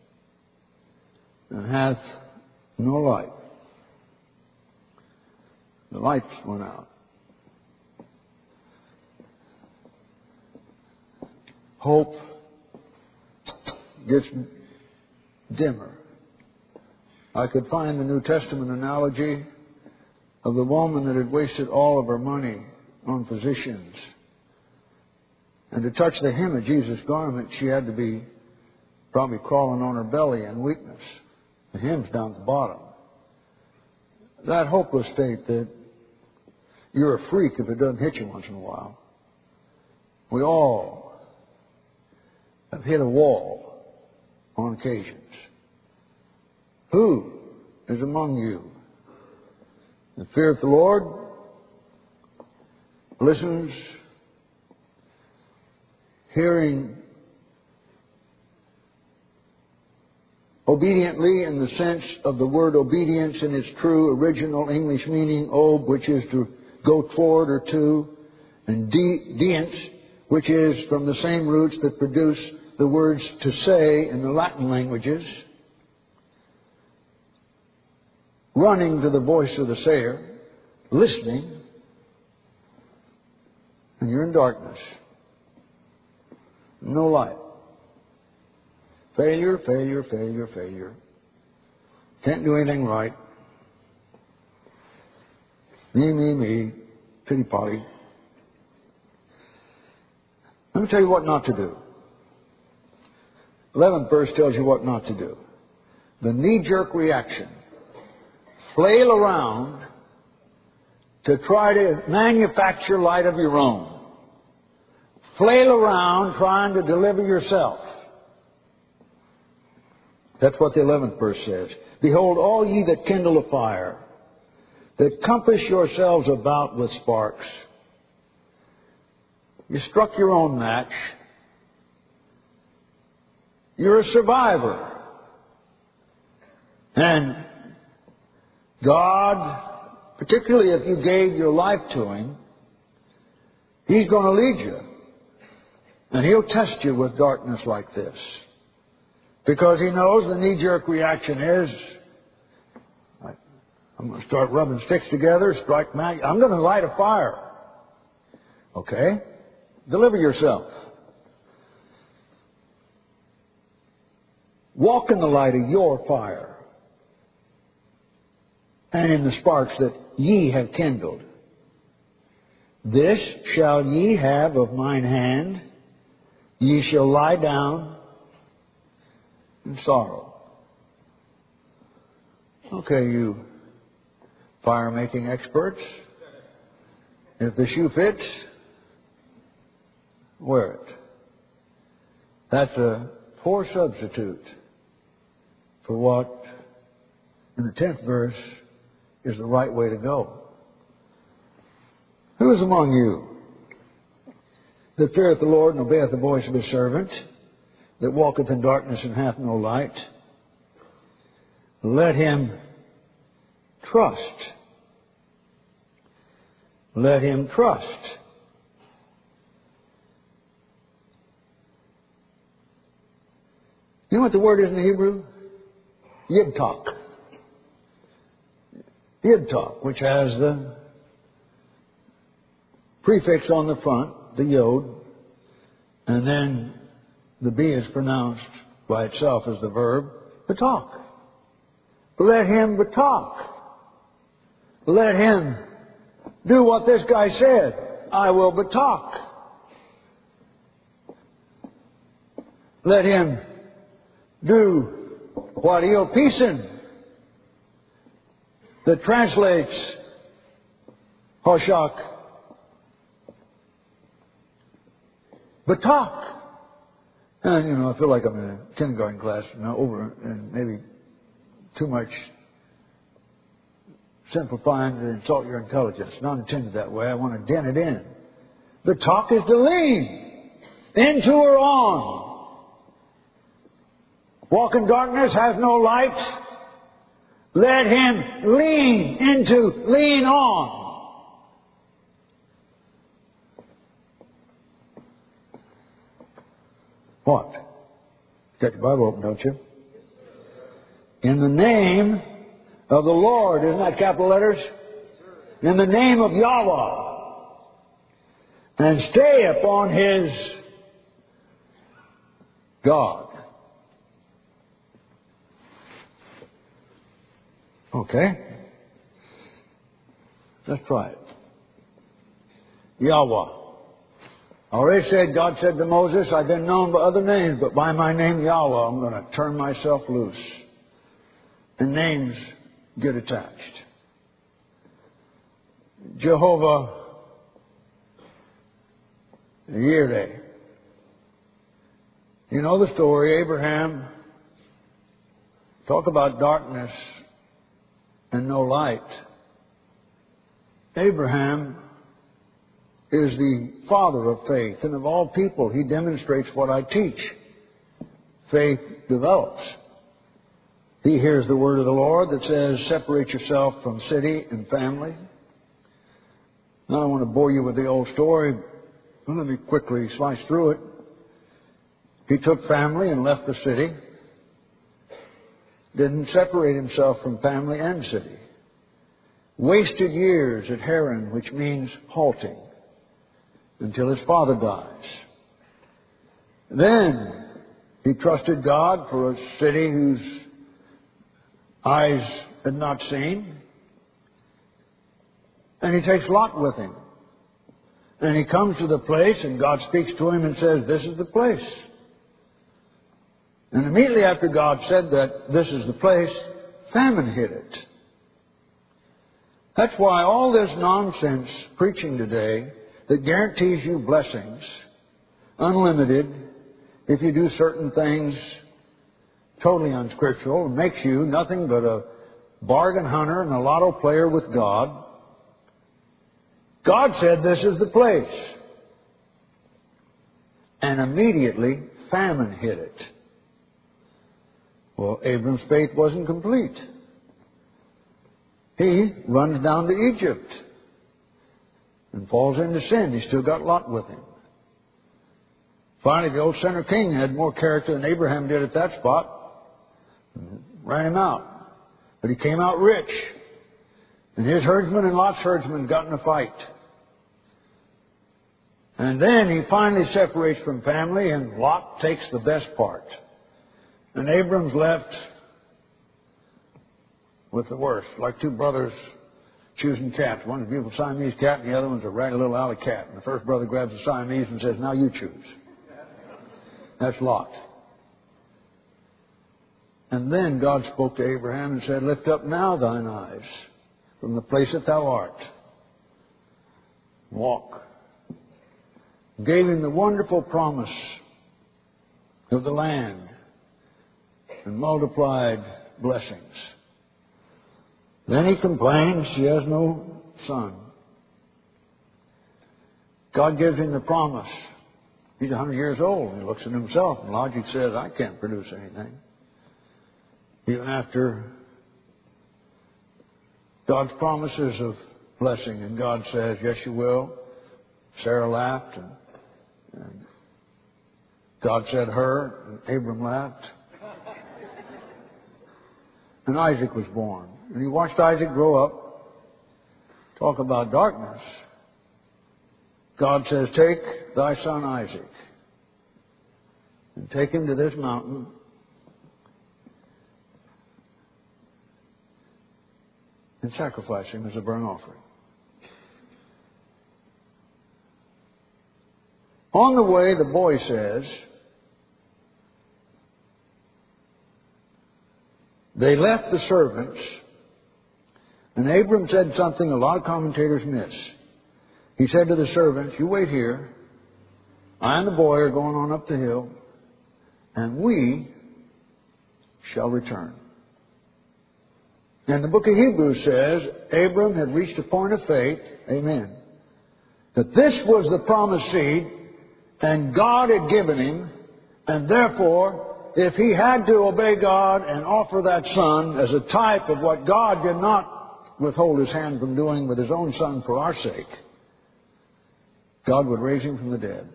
and hath no light. The lights went out. Hope gets dimmer. I could find the New Testament analogy of the woman that had wasted all of her money on physicians. And to touch the hem of Jesus' garment, she had to be probably crawling on her belly in weakness. The hem's down at the bottom. That hopeless state that you're a freak if it doesn't hit you once in a while. We all have hit a wall on occasions. Who is among you that feareth the Lord, listens, hearing obediently in the sense of the word obedience in its true original English meaning, ob, which is to go toward or to, and diens, which is from the same roots that produce the words to say in the Latin languages, running to the voice of the sayer, listening, and you're in darkness. No light. Failure, failure, failure, failure. Can't do anything right. Me. Pity potty. Let me tell you what not to do. 11th verse tells you what not to do. The knee-jerk reaction. Flail around to try to manufacture light of your own. Flail around trying to deliver yourself. That's what the 11th verse says. Behold, all ye that kindle a fire, that compass yourselves about with sparks. You struck your own match. You're a survivor. And God, particularly if you gave your life to Him, He's going to lead you. And He'll test you with darkness like this. Because He knows the knee-jerk reaction is, I'm going to start rubbing sticks together, strike match. I'm going to light a fire. Okay? Deliver yourself. Walk in the light of your fire. And in the sparks that ye have kindled. This shall ye have of mine hand. Ye shall lie down in sorrow. Okay, you fire-making experts. If the shoe fits, wear it. That's a poor substitute for what, in the 10th verse, is the right way to go. Who is among you that feareth the Lord and obeyeth the voice of His servant, that walketh in darkness and hath no light? Let him trust. Let him trust. You know what the word is in the Hebrew? Yidtok. Yidtok, which has the prefix on the front, the yod, and then the B is pronounced by itself as the verb, to talk. Let him but talk. Let him do what this guy said. I will but talk. Let him do what Eopeson, that translates Hoshak, but talk. And, I feel like I'm in a kindergarten class over and maybe too much simplifying to insult your intelligence. Not intended that way. I want to dent it in. The talk is to lean into or on. Walk in darkness, has no light. Let him lean on. What? Got your Bible open, don't you? In the name of the Lord. Isn't that capital letters? In the name of Yahweh. And stay upon His God. Okay. Let's try it. Yahweh. I already said, God said to Moses, I've been known by other names, but by my name Yahweh, I'm going to turn myself loose. And names get attached. Jehovah Yireh. You know the story, Abraham. Talk about darkness and no light. Abraham is the father of faith, and of all people, he demonstrates what I teach. Faith develops. He hears the word of the Lord that says, separate yourself from city and family. Now, I don't want to bore you with the old story. Well, let me quickly slice through it. He took family and left the city. Didn't separate himself from family and city. Wasted years at Haran, which means halting, until his father dies. Then he trusted God for a city whose eyes had not seen. And he takes Lot with him. And he comes to the place, and God speaks to him and says, this is the place. And immediately after God said that this is the place, famine hit it. That's why all this nonsense preaching today that guarantees you blessings, unlimited, if you do certain things totally unscriptural, makes you nothing but a bargain hunter and a lotto player with God. God said this is the place. And immediately famine hit it. Well, Abram's faith wasn't complete. He runs down to Egypt and falls into sin. He's still got Lot with him. Finally, the old sinner king had more character than Abraham did at that spot. Ran him out. But he came out rich. And his herdsmen and Lot's herdsmen got in a fight. And then he finally separates from family, and Lot takes the best part. And Abram's left with the worst, like two brothers choosing cats. One's a beautiful Siamese cat, and the other one's a ragged little alley cat. And the first brother grabs the Siamese and says, now you choose. That's Lot. And then God spoke to Abraham and said, lift up now thine eyes from the place that thou art. Walk. Gave him the wonderful promise of the land and multiplied blessings. Then he complains he has no son. God gives him the promise. He's 100 years old. He looks at himself, and logic says, I can't produce anything. Even after God's promises of blessing, and God says, yes, you will. Sarah laughed, and God said her, and Abram laughed. And Isaac was born. And he watched Isaac grow up. Talk about darkness. God says, take thy son Isaac and take him to this mountain and sacrifice him as a burnt offering. On the way, the boy says, they left the servants, and Abram said something a lot of commentators miss. He said to the servants, you wait here. I and the boy are going on up the hill, and we shall return. And the book of Hebrews says Abram had reached a point of faith, amen, that this was the promised seed, and God had given him, and therefore, if he had to obey God and offer that son as a type of what God did not withhold his hand from doing with his own son for our sake, God would raise him from the dead.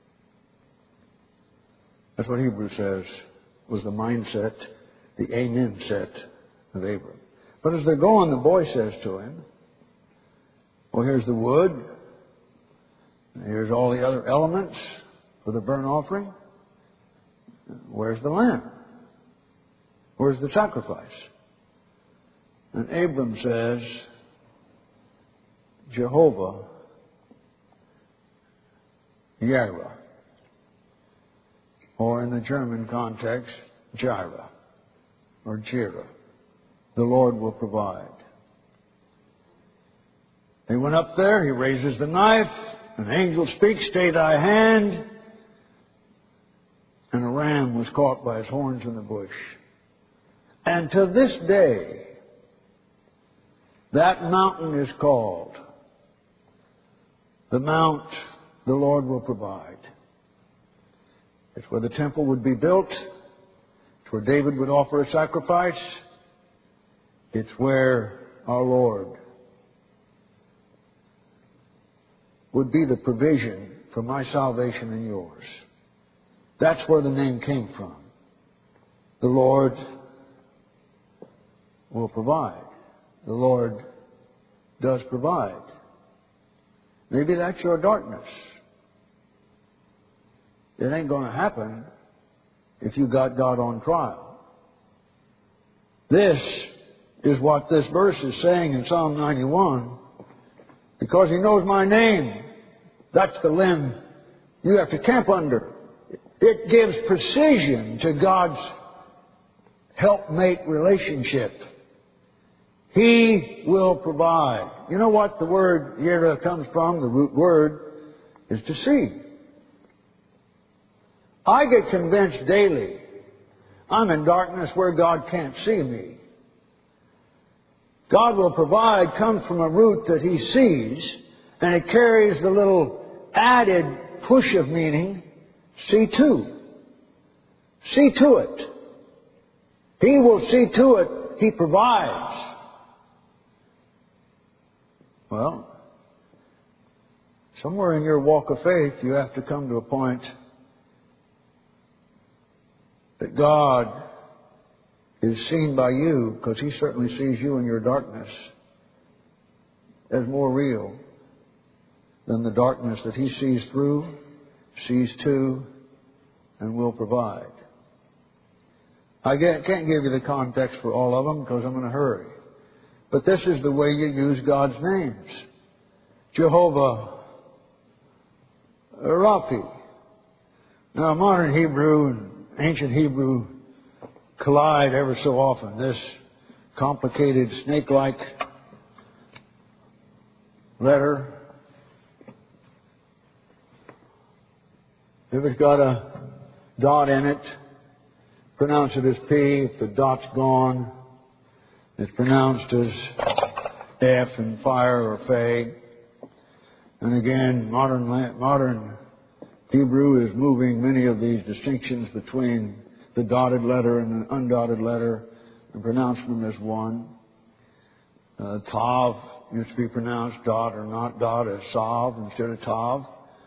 That's what Hebrews says was the mindset, the amen set of Abram. But as they're going, the boy says to him, well, here's the wood. Here's all the other elements for the burnt offering. Where's the lamb? Where's the sacrifice? And Abram says, Jehovah Jireh. Or in the German context, Jireh. Or Jireh. The Lord will provide. They went up there. He raises the knife. An angel speaks, stay thy hand. And a ram was caught by his horns in the bush. And to this day, that mountain is called the Mount the Lord will provide. It's where the temple would be built. It's where David would offer a sacrifice. It's where our Lord would be the provision for my salvation and yours. That's where the name came from. The Lord will provide. The Lord does provide. Maybe that's your darkness. It ain't going to happen if you got God on trial. This is what this verse is saying in Psalm 91. Because he knows my name. That's the limb you have to camp under. It gives precision to God's helpmate relationship. He will provide. You know what the word Yireh comes from? The root word is to see. I get convinced daily I'm in darkness where God can't see me. God will provide comes from a root that he sees, and it carries the little added push of meaning, see to. See to it. He will see to it. He provides. Well, somewhere in your walk of faith, you have to come to a point that God is seen by you, because he certainly sees you in your darkness, as more real than the darkness that he sees through, sees to, and will provide. I can't give you the context for all of them because I'm in a hurry. But this is the way you use God's names. Jehovah Raphi. Now, modern Hebrew and ancient Hebrew collide ever so often. This complicated snake-like letter, if it's got a dot in it, pronounce it as P. If the dot's gone, it's pronounced as F in fire or Fe. And again, modern Hebrew is moving many of these distinctions between the dotted letter and the undotted letter and pronouncing them as one. Tav used to be pronounced dot or not dot as Sav instead of Tav.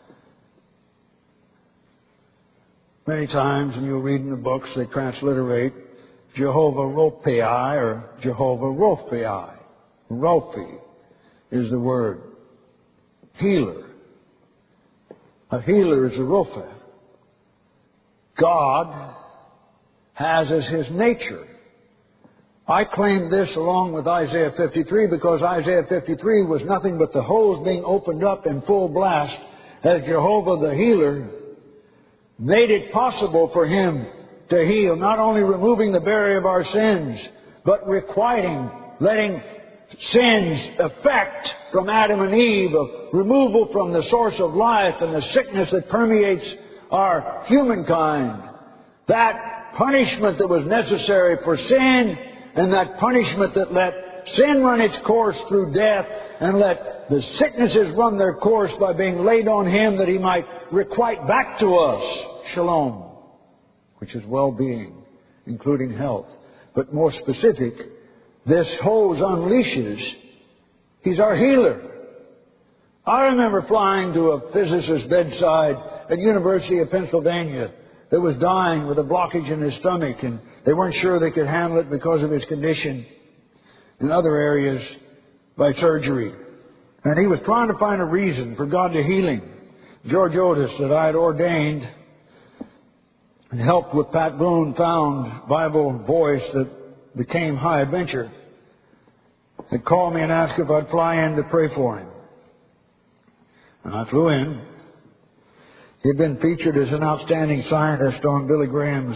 Many times when you'll read in the books, they transliterate Jehovah Rophi or Jehovah Rophi. Rophi is the word. Healer. A healer is a Rophi. God has as his nature I claimed this along with Isaiah 53 because Isaiah 53 was nothing but the holes being opened up in full blast as Jehovah the healer made it possible for Him to heal, not only removing the barrier of our sins, but requiting, letting sin's effect from Adam and Eve of removal from the source of life and the sickness that permeates our humankind. That punishment that was necessary for sin, and that punishment that let sin run its course through death and let the sicknesses run their course by being laid on Him that He might requite back to us shalom, which is well-being, including health. But more specific, this hose unleashes. He's our healer. I remember flying to a physicist's bedside at University of Pennsylvania that was dying with a blockage in his stomach, and they weren't sure they could handle it because of his condition in other areas by surgery. And he was trying to find a reason for God to heal him. George Otis, that I had ordained and helped with Pat Boone, found Bible voice that became High Adventure, had called me and asked if I'd fly in to pray for him. And I flew in. He had been featured as an outstanding scientist on Billy Graham's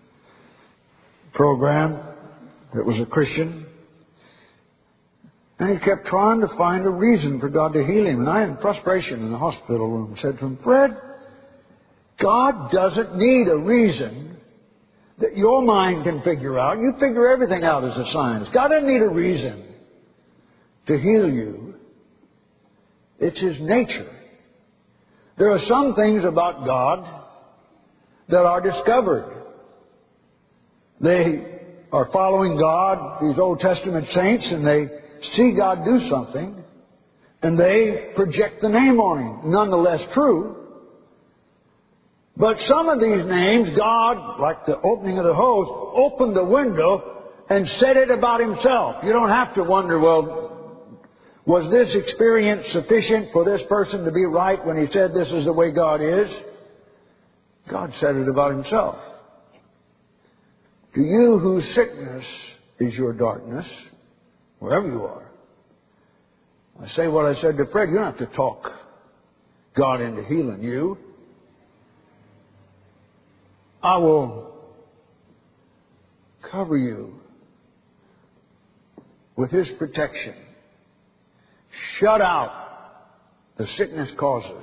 program that was a Christian. And he kept trying to find a reason for God to heal him. And I, in frustration in the hospital room, said to him, Fred, God doesn't need a reason that your mind can figure out. You figure everything out as a scientist. God doesn't need a reason to heal you. It's His nature. There are some things about God that are discovered. They are following God, these Old Testament saints, and they see God do something, and they project the name on Him. Nonetheless true. But some of these names, God, like the opening of the hose, opened the window and said it about Himself. You don't have to wonder, well, was this experience sufficient for this person to be right when he said this is the way God is? God said it about Himself. To you whose sickness is your darkness, wherever you are, I say what I said to Fred, you don't have to talk God into healing you. I will cover you with His protection. Shut out the sickness causes.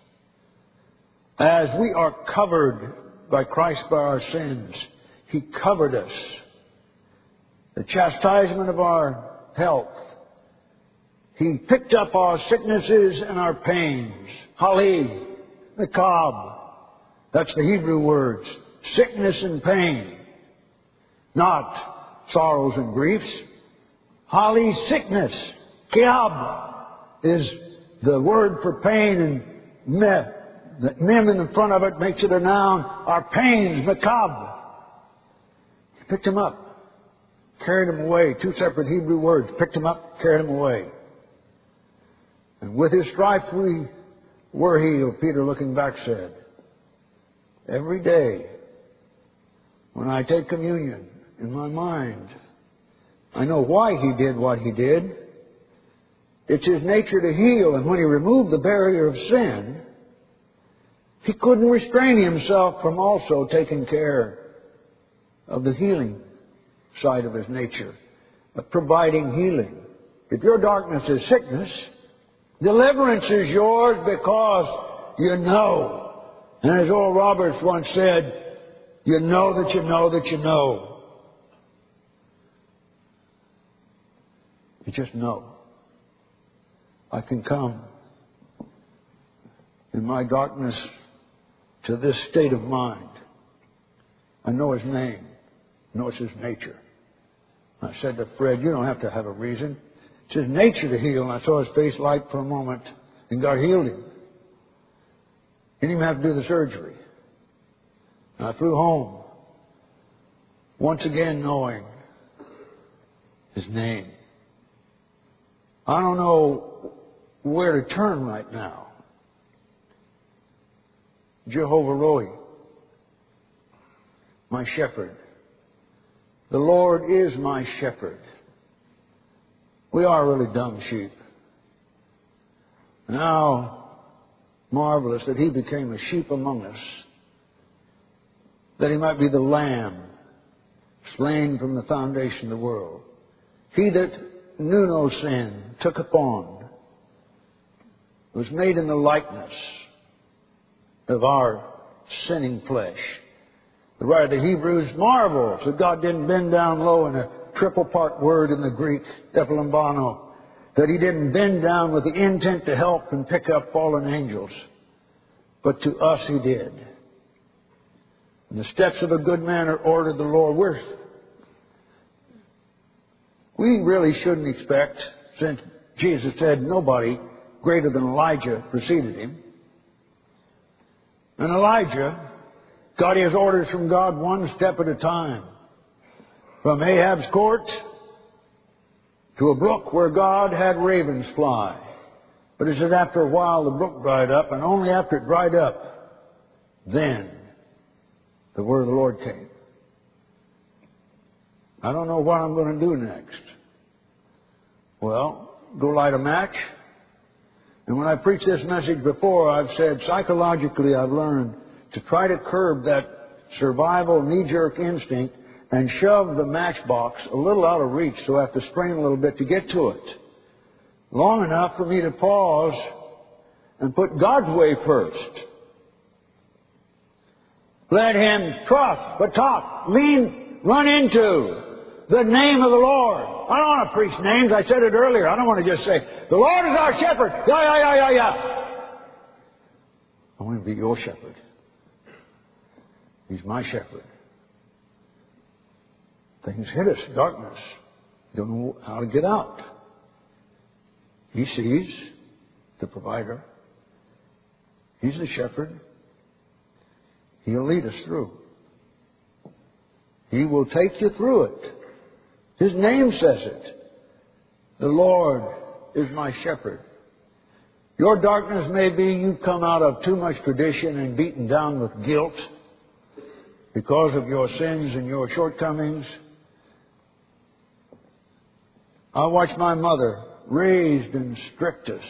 As we are covered by Christ by our sins, He covered us. The chastisement of our health. He picked up our sicknesses and our pains. Hali, Makab. That's the Hebrew words. Sickness and pain. Not sorrows and griefs. Hali, sickness. Kiab is the word for pain, and meh. The mem in the front of it makes it a noun. Our pains, Makab. He picked them up. Carried them away. Two separate Hebrew words. Picked them up, carried them away. And with His stripes we were healed, Peter looking back said. Every day when I take communion in my mind, I know why He did what He did. It's His nature to heal, and when He removed the barrier of sin, He couldn't restrain Himself from also taking care of the healing side of His nature, of providing healing. If your darkness is sickness, deliverance is yours because you know. And as Oral Roberts once said, you know that you know that you know. You just know. I can come in my darkness to this state of mind. I know His name. I know it's His nature. I said to Fred, you don't have to have a reason. It's His nature to heal. And I saw his face light for a moment, and God healed him. He didn't even have to do the surgery. And I flew home, once again knowing His name. I don't know where to turn right now. Jehovah Roi, my shepherd, The Lord is my shepherd. We are really dumb sheep. Now, marvelous that He became a sheep among us, that He might be the Lamb slain from the foundation of the world. He that knew no sin took upon, was made in the likeness of our sinning flesh. The writer of the Hebrews marvels that God didn't bend down low in a triple part word in the Greek, epilambano, that He didn't bend down with the intent to help and pick up fallen angels. But to us He did. And the steps of a good man are ordered of the Lord. We really shouldn't expect, since Jesus said nobody greater than Elijah preceded Him. And Elijah got his orders from God one step at a time. From Ahab's court to a brook where God had ravens fly. But it said after a while the brook dried up, and only after it dried up, then the word of the Lord came. I don't know what I'm going to do next. Well, go light a match. And when I preached this message before, I've said psychologically I've learned to try to curb that survival knee-jerk instinct and shove the matchbox a little out of reach, so I have to strain a little bit to get to it. Long enough for me to pause and put God's way first. Let Him trust, but talk, lean, run into the name of the Lord. I don't want to preach names. I said it earlier. I don't want to just say, the Lord is our shepherd. Yeah. I want to be your shepherd. He's my shepherd. Things hit us, darkness. Don't know how to get out. He sees the provider. He's the shepherd. He'll lead us through. He will take you through it. His name says it. The Lord is my shepherd. Your darkness may be you've come out of too much tradition and beaten down with guilt because of your sins and your shortcomings. I watched my mother raised in strictest,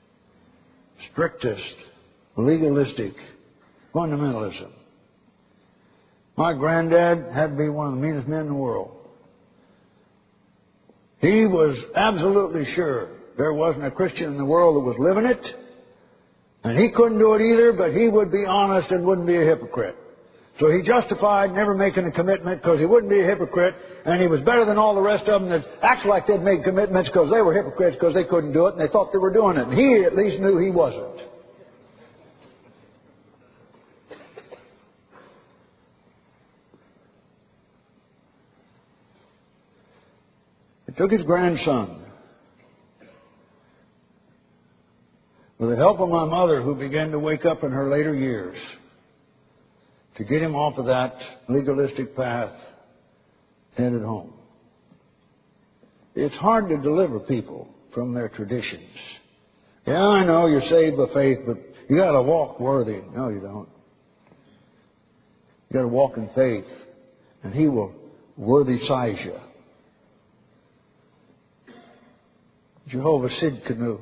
legalistic fundamentalism. My granddad had to be one of the meanest men in the world. He was absolutely sure there wasn't a Christian in the world that was living it, and he couldn't do it either, but he would be honest and wouldn't be a hypocrite. So he justified never making a commitment because he wouldn't be a hypocrite, and he was better than all the rest of them that act like they'd made commitments because they were hypocrites because they couldn't do it and they thought they were doing it. And he at least knew he wasn't. He took his grandson, with the help of my mother, who began to wake up in her later years, to get him off of that legalistic path, headed home. It's hard to deliver people from their traditions. Yeah, I know you're saved by faith, but you got to walk worthy. No, you don't. You got to walk in faith, and He will worthy size you. Jehovah Sidkenu.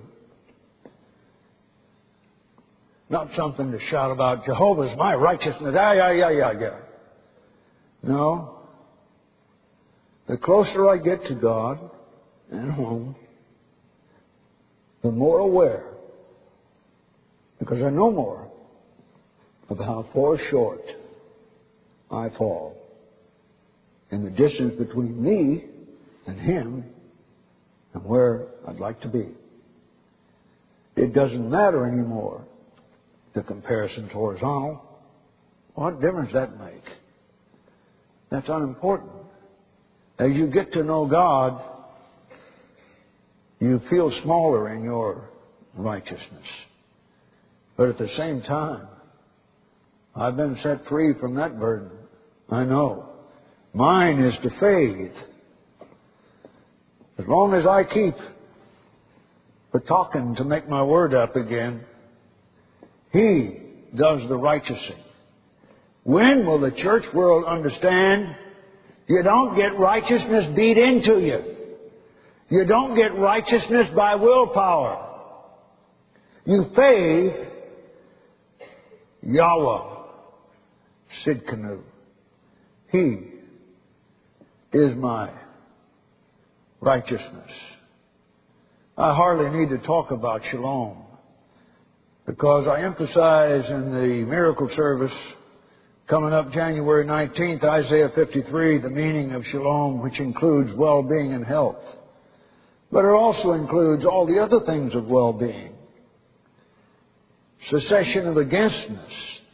Not something to shout about. Jehovah's my righteousness. Yeah. No. The closer I get to God and home, the more aware, because I know more, of how far short I fall in the distance between me and Him and where I'd like to be. It doesn't matter anymore. The comparison's horizontal. What difference does that make? That's unimportant. As you get to know God, you feel smaller in your righteousness. But at the same time, I've been set free from that burden. I know. Mine is to faith. As long as I keep talking to make my word up again, He does the righteousing. When will the church world understand You don't get righteousness beat into you. You don't get righteousness by willpower. You faith Yahweh Sidkenu. He is my righteousness. I hardly need to talk about shalom, because I emphasize in the miracle service coming up January 19th, Isaiah 53, the meaning of shalom, which includes well-being and health. But it also includes all the other things of well-being. Cessation of againstness.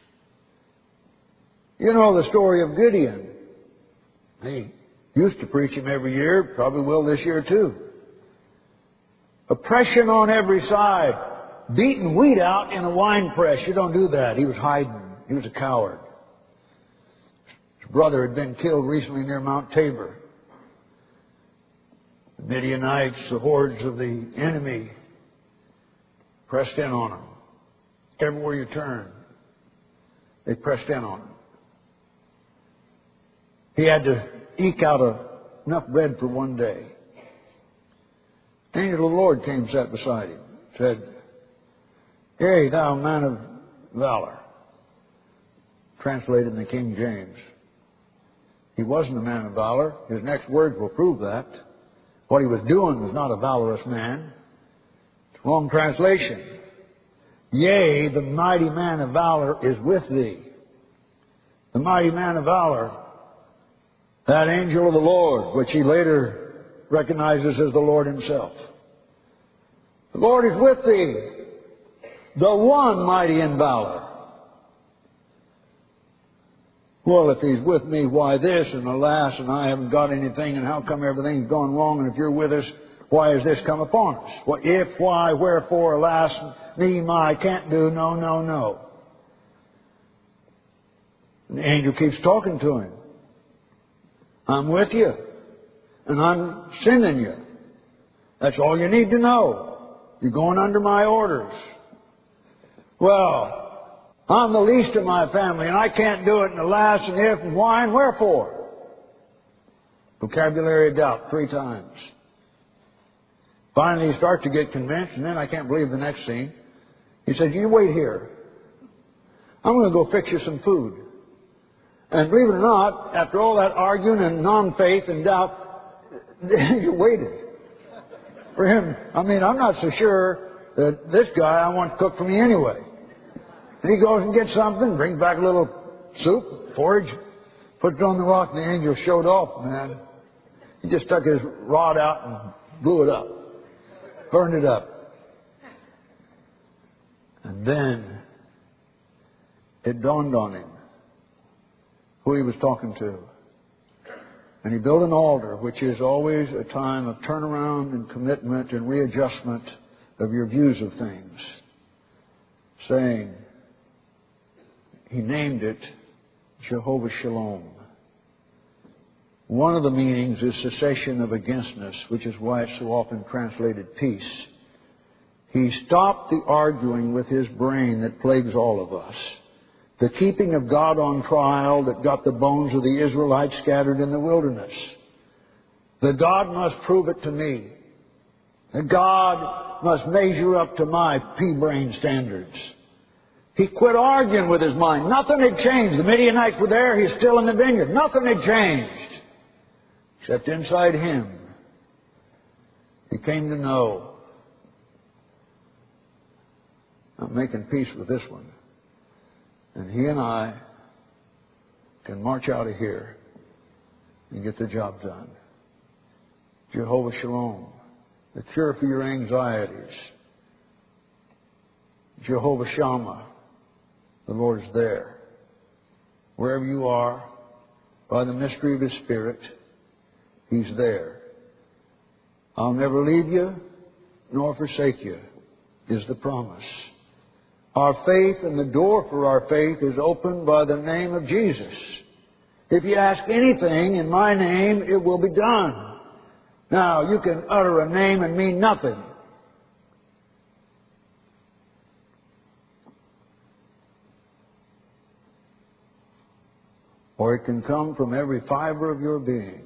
You know the story of Gideon. He used to preach him every year, probably will this year too. Oppression on every side. Beating wheat out in a wine press. You don't do that. He was hiding. He was a coward. His brother had been killed recently near Mount Tabor. The Midianites, the hordes of the enemy, pressed in on him. Everywhere you turn, they pressed in on him. He had to eke out enough bread for one day. The angel of the Lord came and sat beside him. Said, "Yea, thou man of valor." Translated in the King James. He wasn't a man of valor. His next words will prove that. What he was doing was not a valorous man. It's wrong translation. Yea, the mighty man of valor is with thee. The mighty man of valor, that angel of the Lord, which he later recognizes as the Lord himself. The Lord is with thee, the one mighty in valor. Well, if he's with me, why this? And alas, and I haven't got anything, and how come everything's gone wrong? And if you're with us, why has this come upon us? Well, if, why, wherefore, alas, me, my, can't do, no, no, no. And the angel keeps talking to him. I'm with you, and I'm sending you. That's all you need to know. You're going under my orders. Well, I'm the least of my family, and I can't do it, and alas, and if, and why, and wherefore. Vocabulary of doubt 3 times. Finally, he starts to get convinced, and then I can't believe the next scene. He said, "You wait here. I'm going to go fix you some food." And believe it or not, after all that arguing and non-faith and doubt, you waited for him. I mean, I'm not so sure that this guy I want to cook for me anyway. And he goes and gets something, brings back a little soup, porridge, puts it on the rock, and the angel showed off, man. He just stuck his rod out and blew it up, burned it up. And then it dawned on him who he was talking to. And he built an altar, which is always a time of turnaround and commitment and readjustment of your views of things, saying, he named it Jehovah Shalom. One of the meanings is cessation of againstness, which is why it's so often translated peace. He stopped the arguing with his brain that plagues all of us. The keeping of God on trial that got the bones of the Israelites scattered in the wilderness. The God must prove it to me. The God must measure up to my pea-brain standards. He quit arguing with his mind. Nothing had changed. The Midianites were there. He's still in the vineyard. Nothing had changed. Except inside him, he came to know, I'm making peace with this one. And he and I can march out of here and get the job done. Jehovah Shalom, the cure for your anxieties. Jehovah Shammah, the Lord is there. Wherever you are, by the mystery of His Spirit, He's there. I'll never leave you nor forsake you, is the promise. Our faith and the door for our faith is opened by the name of Jesus. If you ask anything in my name, it will be done. Now, you can utter a name and mean nothing. or it can come from every fiber of your being.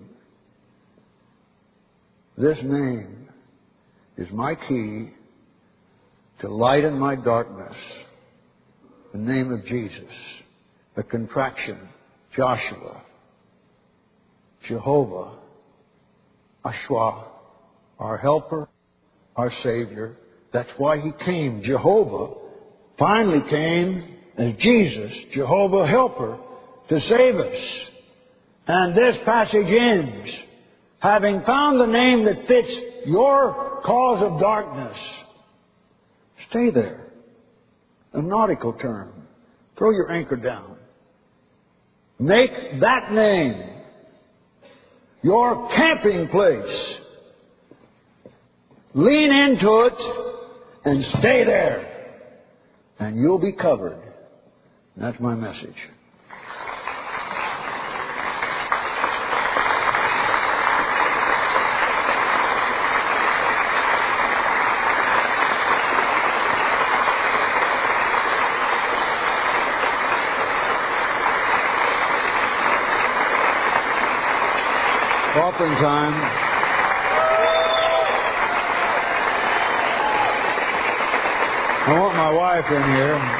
This name is my key to lighten my darkness. The name of Jesus. The contraction, Joshua, Jehovah, Ashwa, our helper, our Savior. That's why He came. Jehovah finally came as Jesus, Jehovah helper, to save us. And this passage ends, having found the name that fits your cause of darkness. Stay there. A nautical term. Throw your anchor down. Make that name your camping place. Lean into it and stay there. And you'll be covered. That's my message. Offering time. I want my wife in here.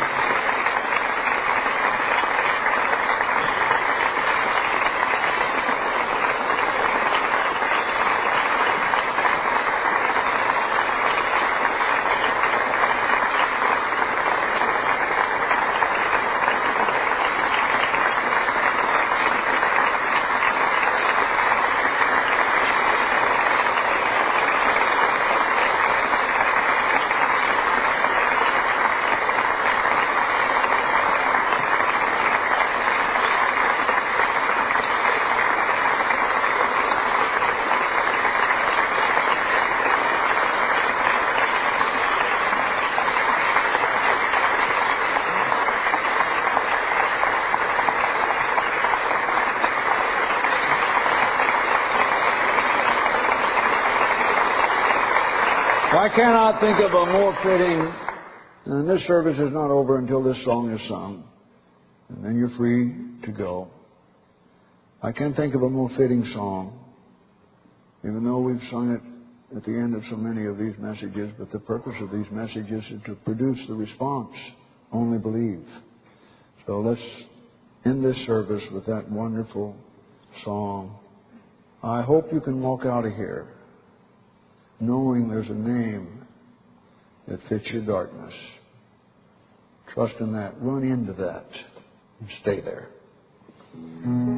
I cannot think of a more fitting, and this service is not over until this song is sung, and then you're free to go. I can't think of a more fitting song, even though we've sung it at the end of so many of these messages, but the purpose of these messages is to produce the response, only believe. So let's end this service with that wonderful song. I hope you can walk out of here knowing there's a name that fits your darkness. Trust in that. Run into that and stay there.